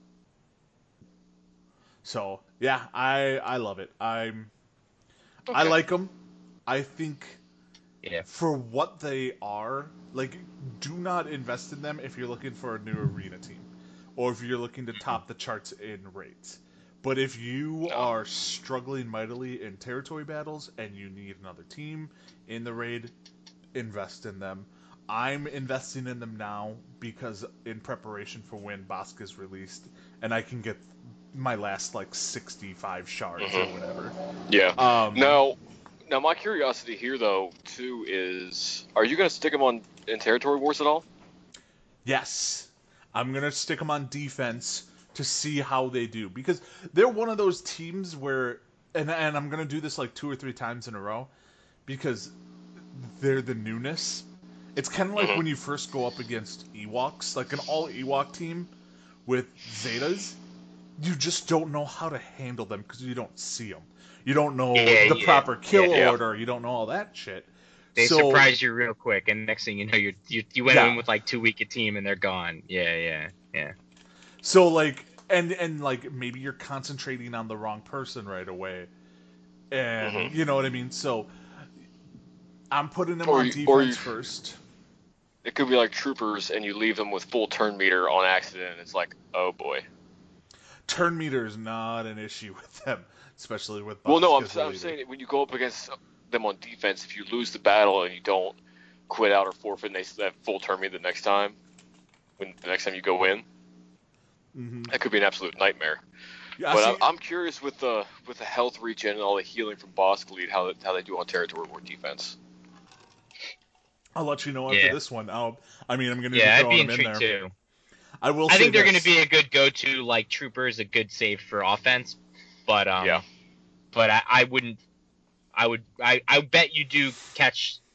So yeah, I I love it. I'm I Okay. like them. I think Yeah. for what they are, like, do not invest in them if you're looking for a new arena team, or if you're looking to top the charts in raids. But if you No. are struggling mightily in territory battles and you need another team in the raid, invest in them. I'm investing in them now because in preparation for when Bosk is released and I can get my last like sixty-five shards Mhm. or whatever. Yeah. Um, Now, now my curiosity here though too is, are you gonna stick them on in territory wars at all? Yes, I'm gonna stick them on defense to see how they do, because they're one of those teams where, and and I'm gonna do this like two or three times in a row, because they're the newness. It's kind of like Mhm. when you first go up against Ewoks, like an all Ewok team with Zetas. You just don't know how to handle them because you don't see them. You don't know Yeah, the yeah, proper kill yeah. order. You don't know all that shit. They so, surprise you real quick, and next thing you know, you're, you you went Yeah. in with like too weak a team, and they're gone. Yeah, yeah, yeah. So like, and and like maybe you're concentrating on the wrong person right away, and Mhm. you know what I mean. So I'm putting them Or on you- defense or you- first. It could be like troopers, and you leave them with full turn meter on accident, and it's like, oh boy. Turn meter is not an issue with them, especially with. Well, no, Bosk I'm, as the I'm leader. saying when you go up against them on defense, if you lose the battle and you don't quit out or forfeit, and they still have full turn meter the next time, when the next time you go in, Mhm. that could be an absolute nightmare. Yeah, But see, I'm, I'm curious with the with the health regen and all the healing from Bosk lead, how how they do on territory war defense. I'll let you know after Yeah. this one. I'll, I mean, I'm going to Yeah, be I'd be throwing them in intrigued there. too. I will. I say think they're going this. to be a good go-to, like troopers, a good save for offense. But um, Yeah. But I, I wouldn't. I would. I, I bet you do catch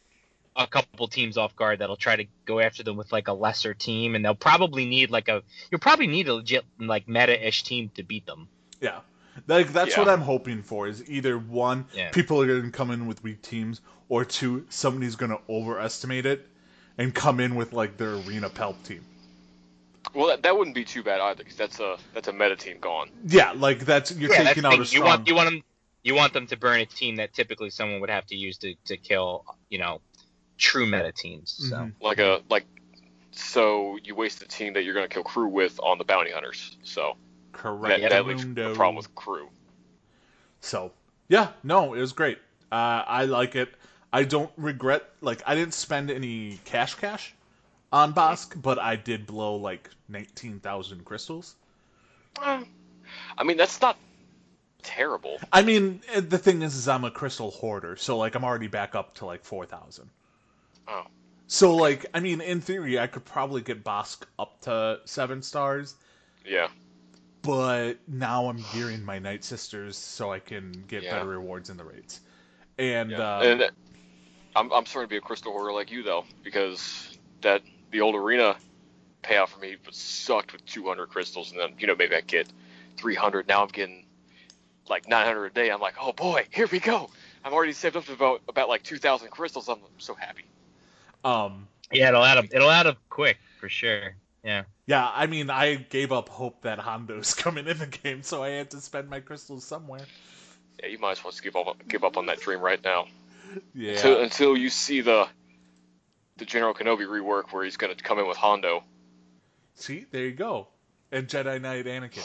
a couple teams off guard that'll try to go after them with like a lesser team, and they'll probably need like a you'll probably need a legit like meta-ish team to beat them. Yeah. Like that's Yeah. what I'm hoping for is either one, Yeah. people are going to come in with weak teams, or two, somebody's going to overestimate it and come in with like their arena Pelp team. Well, that, that wouldn't be too bad either, because that's a that's a meta team gone. Yeah, like that's you're Yeah, that's taking the out thing. a strong. You want you want them you want them to burn a team that typically someone would have to use to, to kill, you know, true meta teams. So Mhm. Like a like, so you waste the team that you're going to kill crew with on the bounty hunters. So Correct. that, that leaves Mundo. the problem with crew. So yeah, no, it was great. Uh, I like it. I don't regret. Like I didn't spend any cash cash on Bosk, but I did blow like nineteen thousand crystals. Uh, I mean, that's not terrible. I mean, eh, the thing is, is I'm a crystal hoarder, so like I'm already back up to like four thousand. Oh. So like, I mean, in theory, I could probably get Bosk up to seven stars, Yeah. but now I'm gearing my Night Sisters so I can get Yeah. better rewards in the raids. And, Yeah. uh, and I'm I'm starting to be a crystal hoarder like you though, because that the old arena payout for me was sucked with two hundred crystals, and then you know maybe I get three hundred. Now I'm getting like nine hundred a day. I'm like, oh boy, here we go. I'm already saved up to about about like two thousand crystals. I'm so happy. um, yeah, it'll add up it'll add up quick for sure. Yeah. yeah, I mean, I gave up hope that Hondo's coming in the game, so I had to spend my crystals somewhere. Yeah, you might as well just give up give up on that dream right now. Yeah. Until, until you see the the General Kenobi rework where he's going to come in with Hondo. See, there you go. And Jedi Knight Anakin.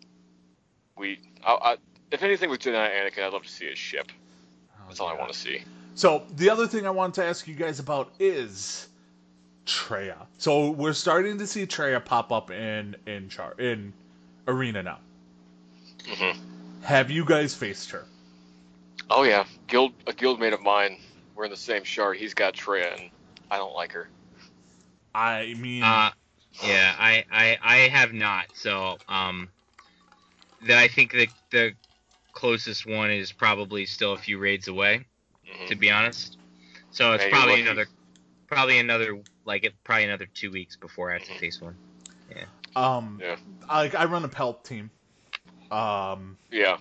We, I, I, if anything with Jedi Anakin, I'd love to see his ship. Oh, That's all I God. want to see. So the other thing I wanted to ask you guys about is Traya. So we're starting to see Traya pop up in in char in arena now. hmm Have you guys faced her? Oh yeah, guild a guildmate of mine. We're in the same shard. He's got Traya, and I don't like her. I mean, Uh, yeah, I, I, I have not. So, um, that I think the the closest one is probably still a few raids away, hmm to be honest. So it's Man, you're probably lucky. another, probably another like it probably another two weeks before I have to Mhm. face one. um, Yeah. I I run a Pelp team. Um, Yeah.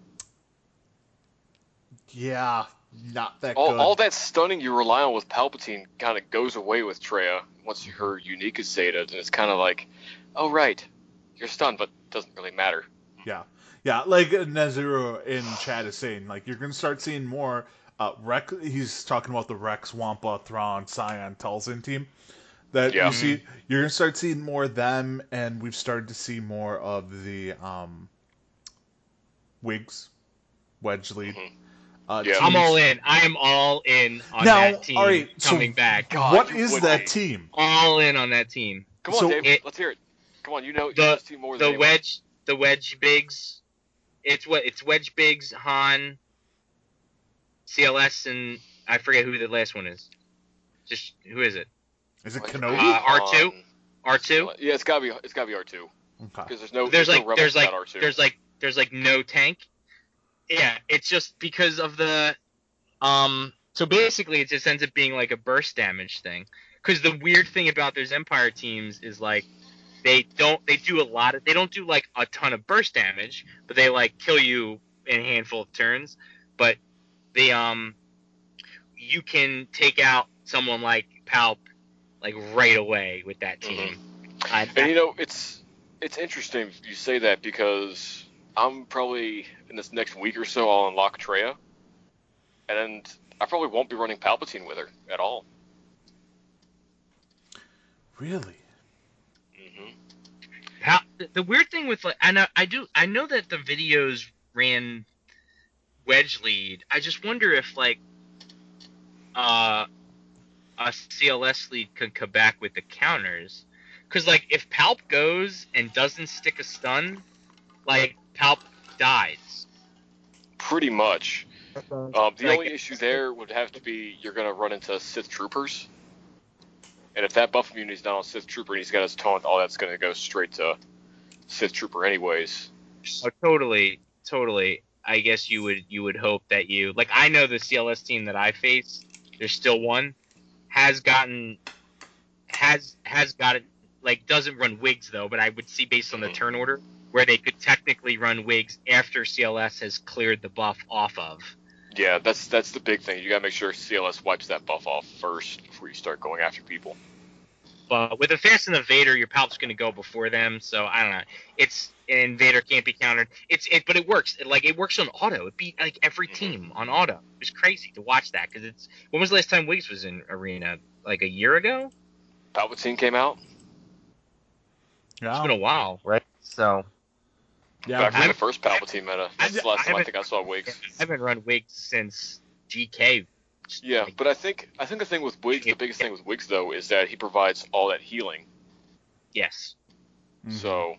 yeah, not that All, good. all that stunning you rely on with Palpatine kind of goes away with Traya once her unique is Zeta, and it's kind of like, oh right, you're stunned, but it doesn't really matter. Yeah, yeah, like Nezero in chat is saying, like you're gonna start seeing more. Uh, Rex, he's talking about the Rex, Wampa, Thrawn, Scion, Tulsin team. That Yeah. you see, you're gonna start seeing more of them, and we've started to see more of the um, Wigs, Wedge lead. Mhm. Uh, Yeah. I'm teams. all in. I am all in on Now, that team all right, so coming back. God, what you is would that be. team? All in on that team. Come on, So- Dave, It- let's hear it. Come on, you know, you The- know this team more than The anyone. wedge, the wedge bigs. It's what it's wedge bigs, Han, C L S, and I forget who the last one is. Just who is it? Is it Like, Kenobi? Uh, R two? Han, R two. Yeah, it's gotta be. It's gotta be R two okay. because there's no. There's no like rebels there's like without R two. there's like there's like no tank. Yeah, it's just because of the um. So basically, it just ends up being like a burst damage thing. Because the weird thing about those Empire teams is like they don't they do a lot of they don't do like a ton of burst damage, but they like kill you in a handful of turns. But they um you can take out someone like Palp like right away with that team. I, And you know, it's it's interesting you say that because I'm probably in this next week or so I'll unlock Traya, and I probably won't be running Palpatine with her at all. Really? hmm How, the- the weird thing with like I know I do I know that the videos ran wedge lead. I just wonder if like uh a C L S lead could come back with the counters, because like if Palp goes and doesn't stick a stun, like Palp dies. Pretty much. Um, the Like- only issue there would have to be you're gonna run into Sith troopers, and if that buff immunity's not on Sith trooper and he's got his taunt, all that's gonna go straight to Sith trooper anyways. Oh, totally, totally. I guess you would you would hope that you like I know the C L S team that I face. There's still one. has gotten has has gotten like doesn't run wigs though, but I would see based on the turn order where they could technically run wigs after C L S has cleared the buff off of. Yeah, that's that's the big thing. You gotta make sure C L S wipes that buff off first before you start going after people. But with a Fast and the Vader, your Palp's going to go before them. So I don't know. It's and Vader can't be countered. It's it, but it works. It, like it works on auto. It beat like every team on auto. It was crazy to watch that because it's. When was the last time Wiggs was in Arena? Like a year ago. Palpatine came out. Yeah. It's been a while, right? So. Yeah. Back when I've- the first Palpatine meta. That's the last I time I haven't- think I saw Wiggs. I haven't run Wiggs since G K. Yeah, Like, but I think I think the thing with Wiggs, the biggest thing with Wiggs though, is that he provides all that healing. yes. Mhm. So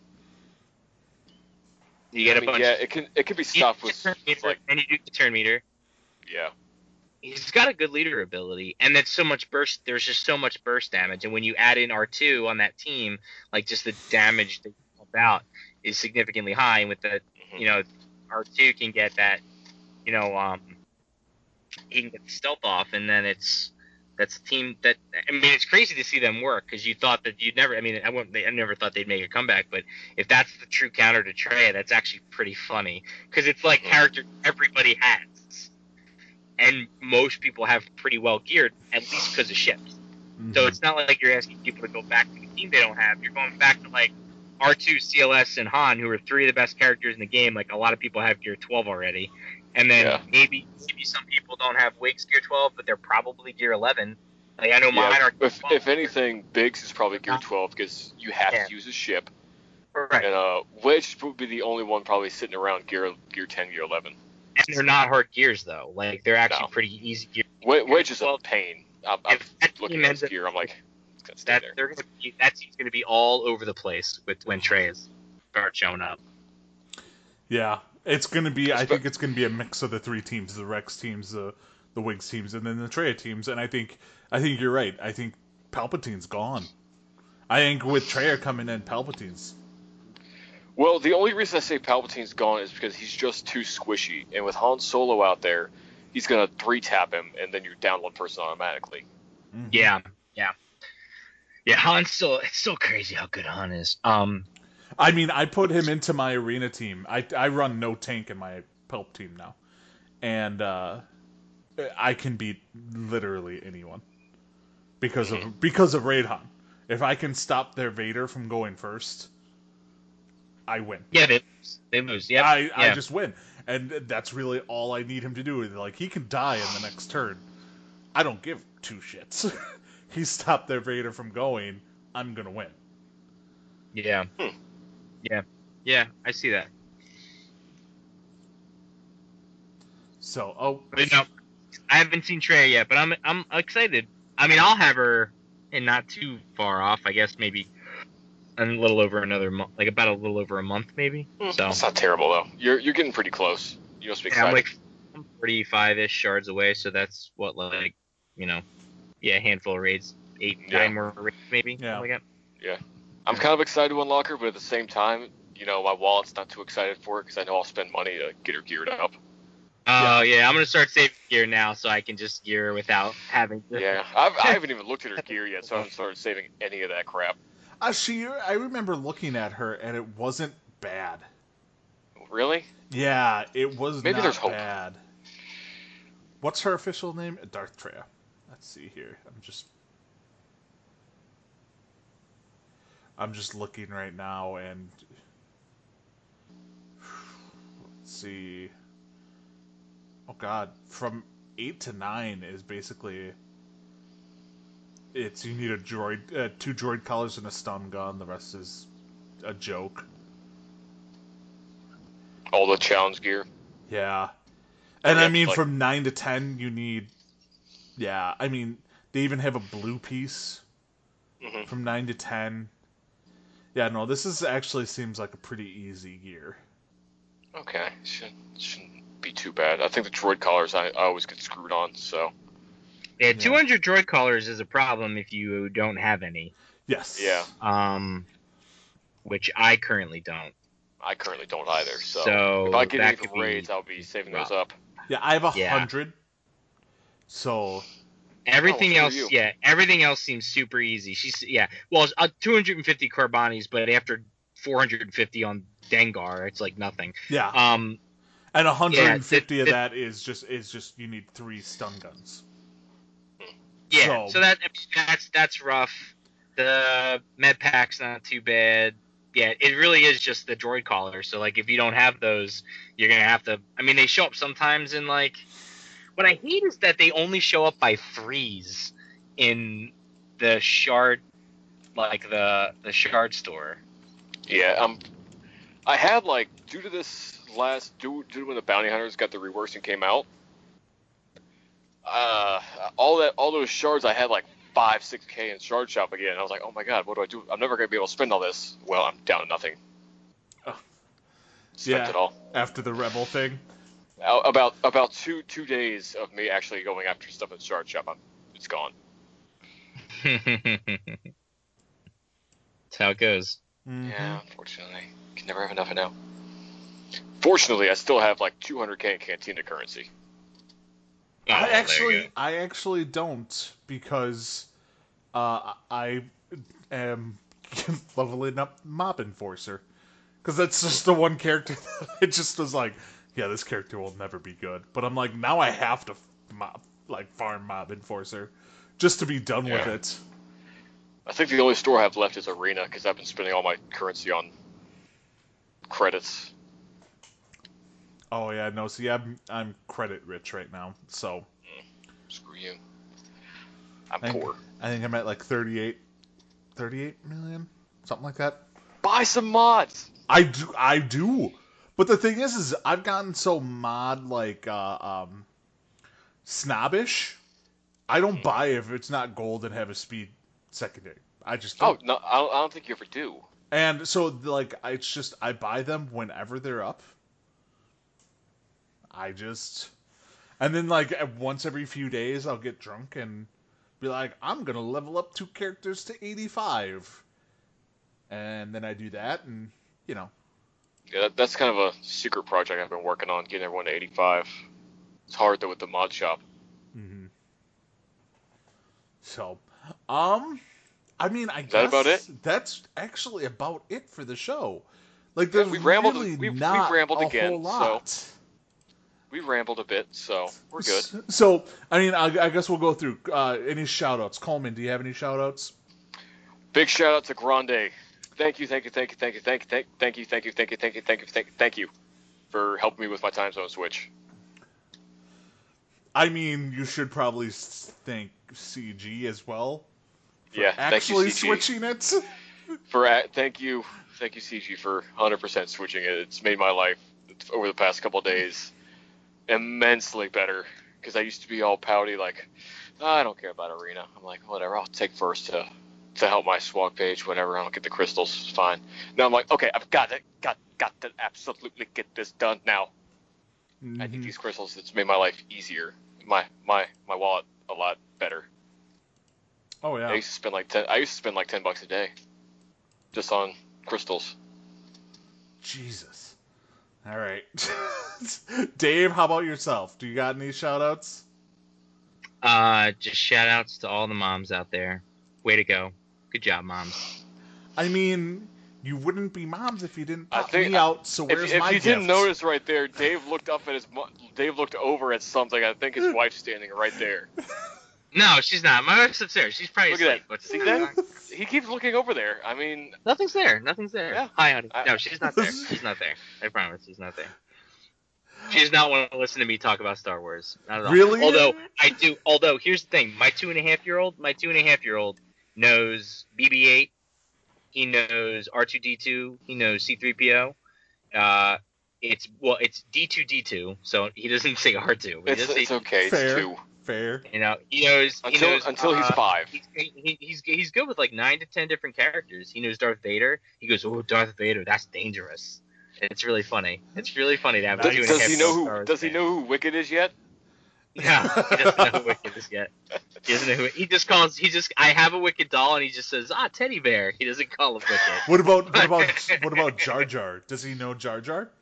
You get I a mean, bunch. yeah, it can it can be you stopped do with the turn meter, like and you do the turn meter. yeah. He's got a good leader ability, and that's so much burst. There's just so much burst damage, and when you add in R two on that team, like just the damage they pump out is significantly high. And with the, Mhm. you know, R two can get that, you know, um, he can get the stealth off, and then it's that's a team that I mean, it's crazy to see them work because you thought that you'd never. I mean, I wouldn't. I never thought they'd make a comeback, but if that's the true counter to Trey, that's actually pretty funny because it's like character everybody has. And most people have pretty well geared, at least because of ships. Mhm. So it's not like you're asking people to go back to the team they don't have. You're going back to like R two, C L S, and Han, who are three of the best characters in the game. Like a lot of people have gear twelve already, and then Yeah. maybe maybe some people don't have Wiggs gear twelve, but they're probably gear eleven. Like I know mine Yeah, are. if, twelve. if anything, Biggs is probably gear twelve because you have Yeah. to use his ship, Right. and uh, Wedge would be the only one probably sitting around gear gear ten, gear eleven. And they're not hard gears though. Like they're actually No. pretty easy gear. Wedge, Wedge is a Well, pain. I'm, I'm if that looking team at ends his up- gear. I'm like, it's gonna stay That there. they're gonna be, that team's gonna be all over the place with when Trey is start showing up. Yeah, it's gonna be. I Espe- think it's gonna be a mix of the three teams: the Rex teams, the the Wiggs teams, and then the Traya teams. And I think, I think you're right. I think Palpatine's gone. I think with Traya coming in, Palpatine's. Well, the only reason I say Palpatine's gone is because he's just too squishy, and with Han Solo out there, he's gonna three tap him, and then you're down one person automatically. Mhm. Yeah, yeah, yeah. Han's still it's so crazy how good Han is. Um, I mean, I put him into my arena team. I I run no tank in my Palpatine now, and uh, I can beat literally anyone because of because of Raid Han. If I can stop their Vader from going first, I win. yeah, they lose. They lose. Yeah, I, yeah. I just win. And that's really all I need him to do. Like, he can die in the next turn. I don't give two shits. He stopped their Vader from going, I'm going to win. yeah, Hmm. yeah, yeah. I see that. So, oh. But no, I haven't seen Trey yet, but I'm I'm excited. I mean, I'll have her, and not too far off. I guess maybe a little over another month, like about a little over a month, maybe. So That's not terrible though. You're you're getting pretty close. You must be yeah, I'm excited. like I'm forty-five-ish shards away, so that's what like you know, yeah, a handful of raids, eight, Yeah. nine more raids maybe. Yeah. Something like that. I'm kind of excited to unlock her, but at the same time, you know, my wallet's not too excited for it because I know I'll spend money to get her geared up. Oh yeah, I'm gonna start saving gear now, so I can just gear without having to. Yeah, I've, I haven't even looked at her gear yet, so I haven't started saving any of that crap. Uh, she, I remember looking at her, and it wasn't bad. Really? Yeah, it was Maybe not there's hope. bad. What's her official name? Darth Traya. Let's see here. I'm just... I'm just looking right now, and... Let's see... Oh god, from eight to nine is basically... It's, you need a droid, uh, two droid collars and a stun gun, the rest is a joke. All the challenge gear. Yeah. And Yeah, I mean, like- from nine to ten, you need... Yeah, I mean, they even have a blue piece hmm from nine to ten. Yeah, no, this is actually seems like a pretty easy gear. Okay, shouldn't, shouldn't be too bad. I think the droid collars I, I always get screwed on, so... Yeah, Yeah. two hundred droid collars is a problem if you don't have any. Yes. Yeah. Um, which I currently don't. I currently don't either, so... So if I get that any could from raids, be I'll be saving rough. those up. Yeah, I have a Yeah. hundred. So, Everything Oh, else, you. yeah, everything else seems super easy. She's yeah, well, uh, two hundred fifty Carbonis, but after four hundred fifty on Dengar, it's like nothing. Yeah. Um, And yeah, one hundred fifty the, of the, that is just is just you need three stun guns. yeah. So, So that that's that's rough. The med pack's not too bad. Yeah, it really is just the droid collar. So like, if you don't have those, you're gonna have to. I mean, they show up sometimes in like. What I hate is that they only show up by threes in the shard, like the the shard store. Yeah, um, I had like due to this last due, due to when the Bounty Hunters got the reworks and came out, uh, all that all those shards I had like five six k in shard shop again. I was like, oh my god, what do I do? I'm never gonna be able to spend all this. Well, I'm down to nothing. Oh. Spent yeah, it all. after the Rebel thing. About about two two days of me actually going after stuff at shard shop, I'm, it's gone. That's how it goes. Mm-hmm. Yeah, unfortunately, can never have enough of now. Fortunately, I still have like two hundred k in Cantina currency. Oh, I there you actually, go. I actually don't because uh, I am leveling up Mob Enforcer because that's just the one character that I just was like, yeah, this character will never be good. But I'm like, now I have to mob, like farm Mob Enforcer just to be done Yeah. with it. I think the only store I have left is Arena because I've been spending all my currency on credits. Oh yeah, no, see, I'm I'm credit rich right now, so Screw you. I'm I think, poor. I think I'm at like thirty-eight, thirty-eight million, something like that. Buy some mods. I do, I do. But the thing is, is I've gotten so mod like uh, um, snobbish. I don't buy if it's not gold and have a speed secondary. I just Oh don't. no, I don't, I don't think you ever do. And so like I- it's just I buy them whenever they're up. I just and then like once every few days I'll get drunk and be like, I'm gonna level up two characters to eighty-five, and then I do that, and you know. Yeah, that, that's kind of a secret project I've been working on, getting everyone to eighty-five. It's hard though with the mod shop. Mm-hmm. So, um, I mean, I Is guess that about it? that's actually about it for the show. Like, Yeah, there's we rambled- really we- we not rambled a again, whole lot. We rambled a bit, so we're good. So, I mean, I, I guess we'll go through uh, any shout-outs. Coleman, do you have any shout-outs? Big shout out to Grande. Thank you, thank you, thank you, thank you, thank you, thank thank you, thank you, thank you, thank you, thank you, thank you, thank you for helping me with my time zone switch. I mean, you should probably thank C G as well. For Yeah, actually thank you, C G. switching it. For uh, thank you, thank you, C G, for one hundred percent switching it. It's made my life over the past couple of days immensely better. Because I used to be all pouty, like, oh, I don't care about Arena. I'm like, whatever, I'll take first to to help my swag page, whatever. I don't get the crystals, it's fine. Now I'm like, okay, I've got to, got, got to absolutely get this done now. Mm-hmm. I need these crystals. It's made my life easier, my my my wallet a lot better. Oh yeah. I used to spend like ten. I used to spend like ten bucks a day, just on crystals. Jesus. All right. Dave, how about yourself? Do you got any shout-outs? Uh, just shout outs to all the moms out there. Way to go. Good job, moms. I mean, you wouldn't be moms if you didn't I pop think- me out. So If, where's if my you gift? didn't notice right there, Dave looked up at his. mo- Dave looked over at something. I think his wife's standing right there. No, she's not. My wife's upstairs. She's probably Look at asleep. that. But See that? He keeps looking over there. I mean, Nothing's there. Nothing's there. Yeah. Hi, honey. I- No, she's not there. She's not there. I promise, she's not there. She does not want to listen to me talk about Star Wars. Not at all. Really? Although I do. Although here's the thing: my two and a half year old, my two and a half year old knows B B eight. He knows R two D two. He knows C three P O. Uh, it's well, it's D two D two. So he doesn't say R two. But he it's does say, it's okay. Fair. It's two. Fair. You know, he knows. Until he knows, until he's uh, five. He's, he, he's he's good with like nine to ten different characters. He knows Darth Vader. He goes, "Oh, Darth Vader, that's dangerous." It's really funny. It's really funny to have a Does, two and a does half he year know old who? Star Wars Does he fan. know who Wicked is yet? No, he doesn't know who Wicked is yet. He doesn't know who. He just calls. He just. I have a Wicked doll, and he just says, "Ah, teddy bear." He doesn't call him Wicked. What about what about what about Jar Jar? Does he know Jar Jar?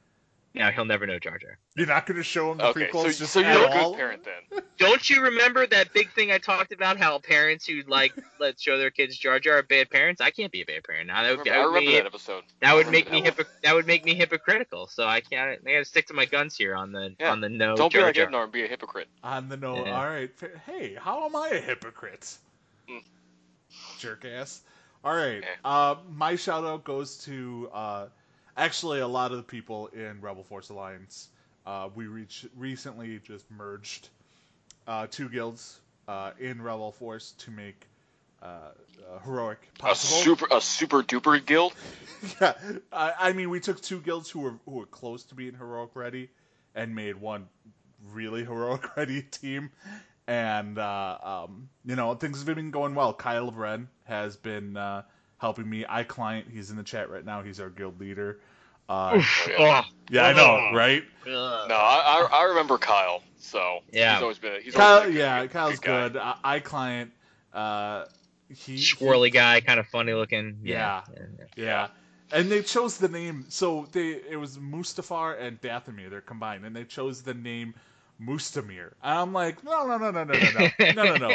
No, he'll never know Jar Jar. You're not going to show him the Okay, so, prequels just so at you're a all? good parent then. Don't you remember that big thing I talked about? How parents who like let show their kids Jar Jar are bad parents. I can't be a bad parent now. That I would, remember, that I would, remember me, that episode. that I would remember make me that one. hypocr- that would make me hypocritical. So I can't. I gotta stick to my guns here on the Yeah. on the no. Don't be Jar like Jar. Ednar and be a hypocrite. On the no, Yeah. all right. Hey, how am I a hypocrite? Mm. Jerk ass. All right. Yeah. Uh, my shout out goes to uh, actually a lot of the people in Rebel Force Alliance. Uh, we reach, recently just merged uh, two guilds uh, in Rebel Force to make uh, uh, heroic A possible. super, a super duper guild. Yeah, I, I mean, we took two guilds who were who were close to being heroic ready, and made one really heroic ready team. And uh, um, you know, things have been going well. Kyle Vren has been uh, helping me. iClient, he's in the chat right now. He's our guild leader. Uh, Oof. yeah. Oh. yeah, I know, Oh. right? Ugh. No, I, I I remember Kyle. So Yeah. he's always been. A, he's Kyle, always been a good, yeah, good, Kyle's good. guy. good. I, iClient, uh, he Squirrely guy, kind of funny looking. Yeah. Yeah. Yeah. And they chose the name, so they it was Mustafar and Dathomir, they're combined, and they chose the name Mustamir. And I'm like, no, no, no, no, no, no, no, no, no, no.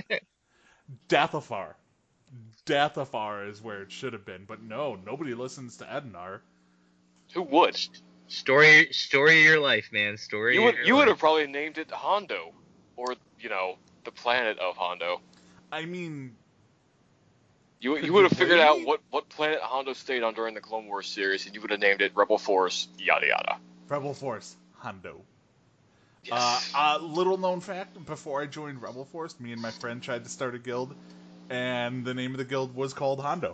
Dathomir. Dathomir is where it should have been, but no, nobody listens to Ednar. Who would? Story, story of your life, man. Story. You of would your you would life. have probably named it Hondo, or you know the planet of Hondo. I mean, You Could you would have you figured wait? out what, what planet Hondo stayed on during the Clone Wars series, and you would have named it Rebel Force, yada yada. Rebel Force, Hondo. Yes. Uh, uh, little known fact, before I joined Rebel Force, me and my friend tried to start a guild, and the name of the guild was called Hondo.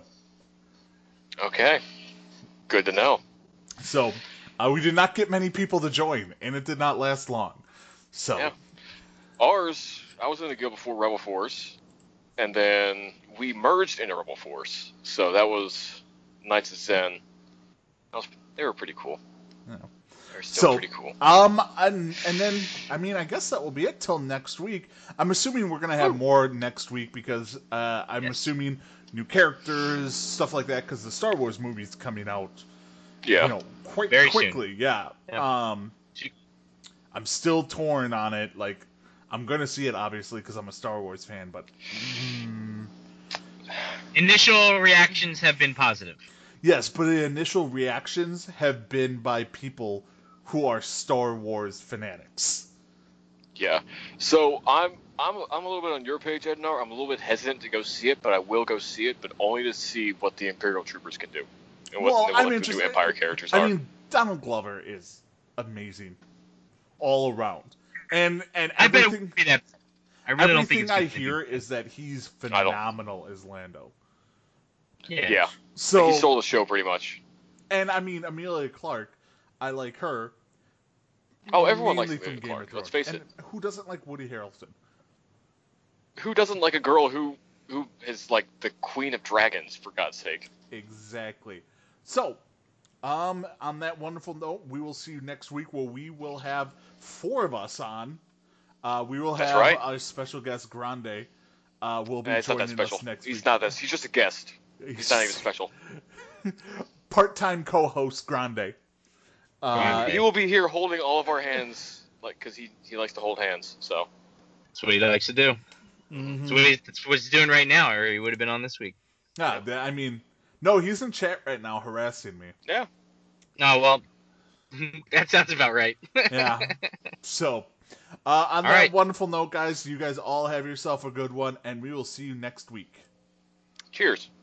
Okay. Good to know. So, uh, we did not get many people to join, and it did not last long. So, Yeah. Ours, I was in the guild before Rebel Force, and then we merged into Rebel Force. So that was Knights of Zen. That was, they were pretty cool. Yeah. They're still So, pretty cool. um, and, and then, I mean, I guess that will be it till next week. I'm assuming we're going to have Woo. more next week because uh, I'm Yes. assuming new characters, stuff like that, because the Star Wars movie's coming out, Yeah. you know, quite Very soon. quickly. Yeah. Yep. Um, I'm still torn on it. Like, I'm going to see it, obviously, because I'm a Star Wars fan, but... Mm, Initial reactions have been positive. yes, but the initial reactions have been by people who are Star Wars fanatics. Yeah. So I'm I'm I'm a little bit on your page, Ednar. I'm a little bit hesitant to go see it, but I will go see it, but only to see what the Imperial Troopers can do and what, Well, and what I'm the interested- new Empire characters I are. mean, Donald Glover is amazing all around, and and I bet it everything would be that. I really don't think everything it's I gonna be- hear is that he's don't- phenomenal as Lando. Yeah. yeah. So He stole the show pretty much. and I mean Amelia Clark, I like her. Oh, everyone likes mainly Amelia from Game Clark, of let's Thrones. face And who doesn't like Woody Harrelson? Who doesn't like a girl who who is like the queen of dragons, for God's sake? Exactly. So, um, on that wonderful note, we will see you next week where we will have four of us on. Uh, we will That's have right. our special guest Grande. Uh, will be Eh, it's not joining that special. us next He's week. not that. He's just a guest. He's not even special. Part-time co-host Grande. Uh, Grande. He will be here holding all of our hands, like because he he likes to hold hands. So That's what he likes to do. mhm. That's what, he, that's what he's doing right now, or he would have been on this week. Yeah, th- I mean, no, he's in chat right now harassing me. yeah. Oh well, that sounds about right. Yeah. So, uh, on All that right. wonderful note, guys, you guys all have yourself a good one, and we will see you next week. Cheers.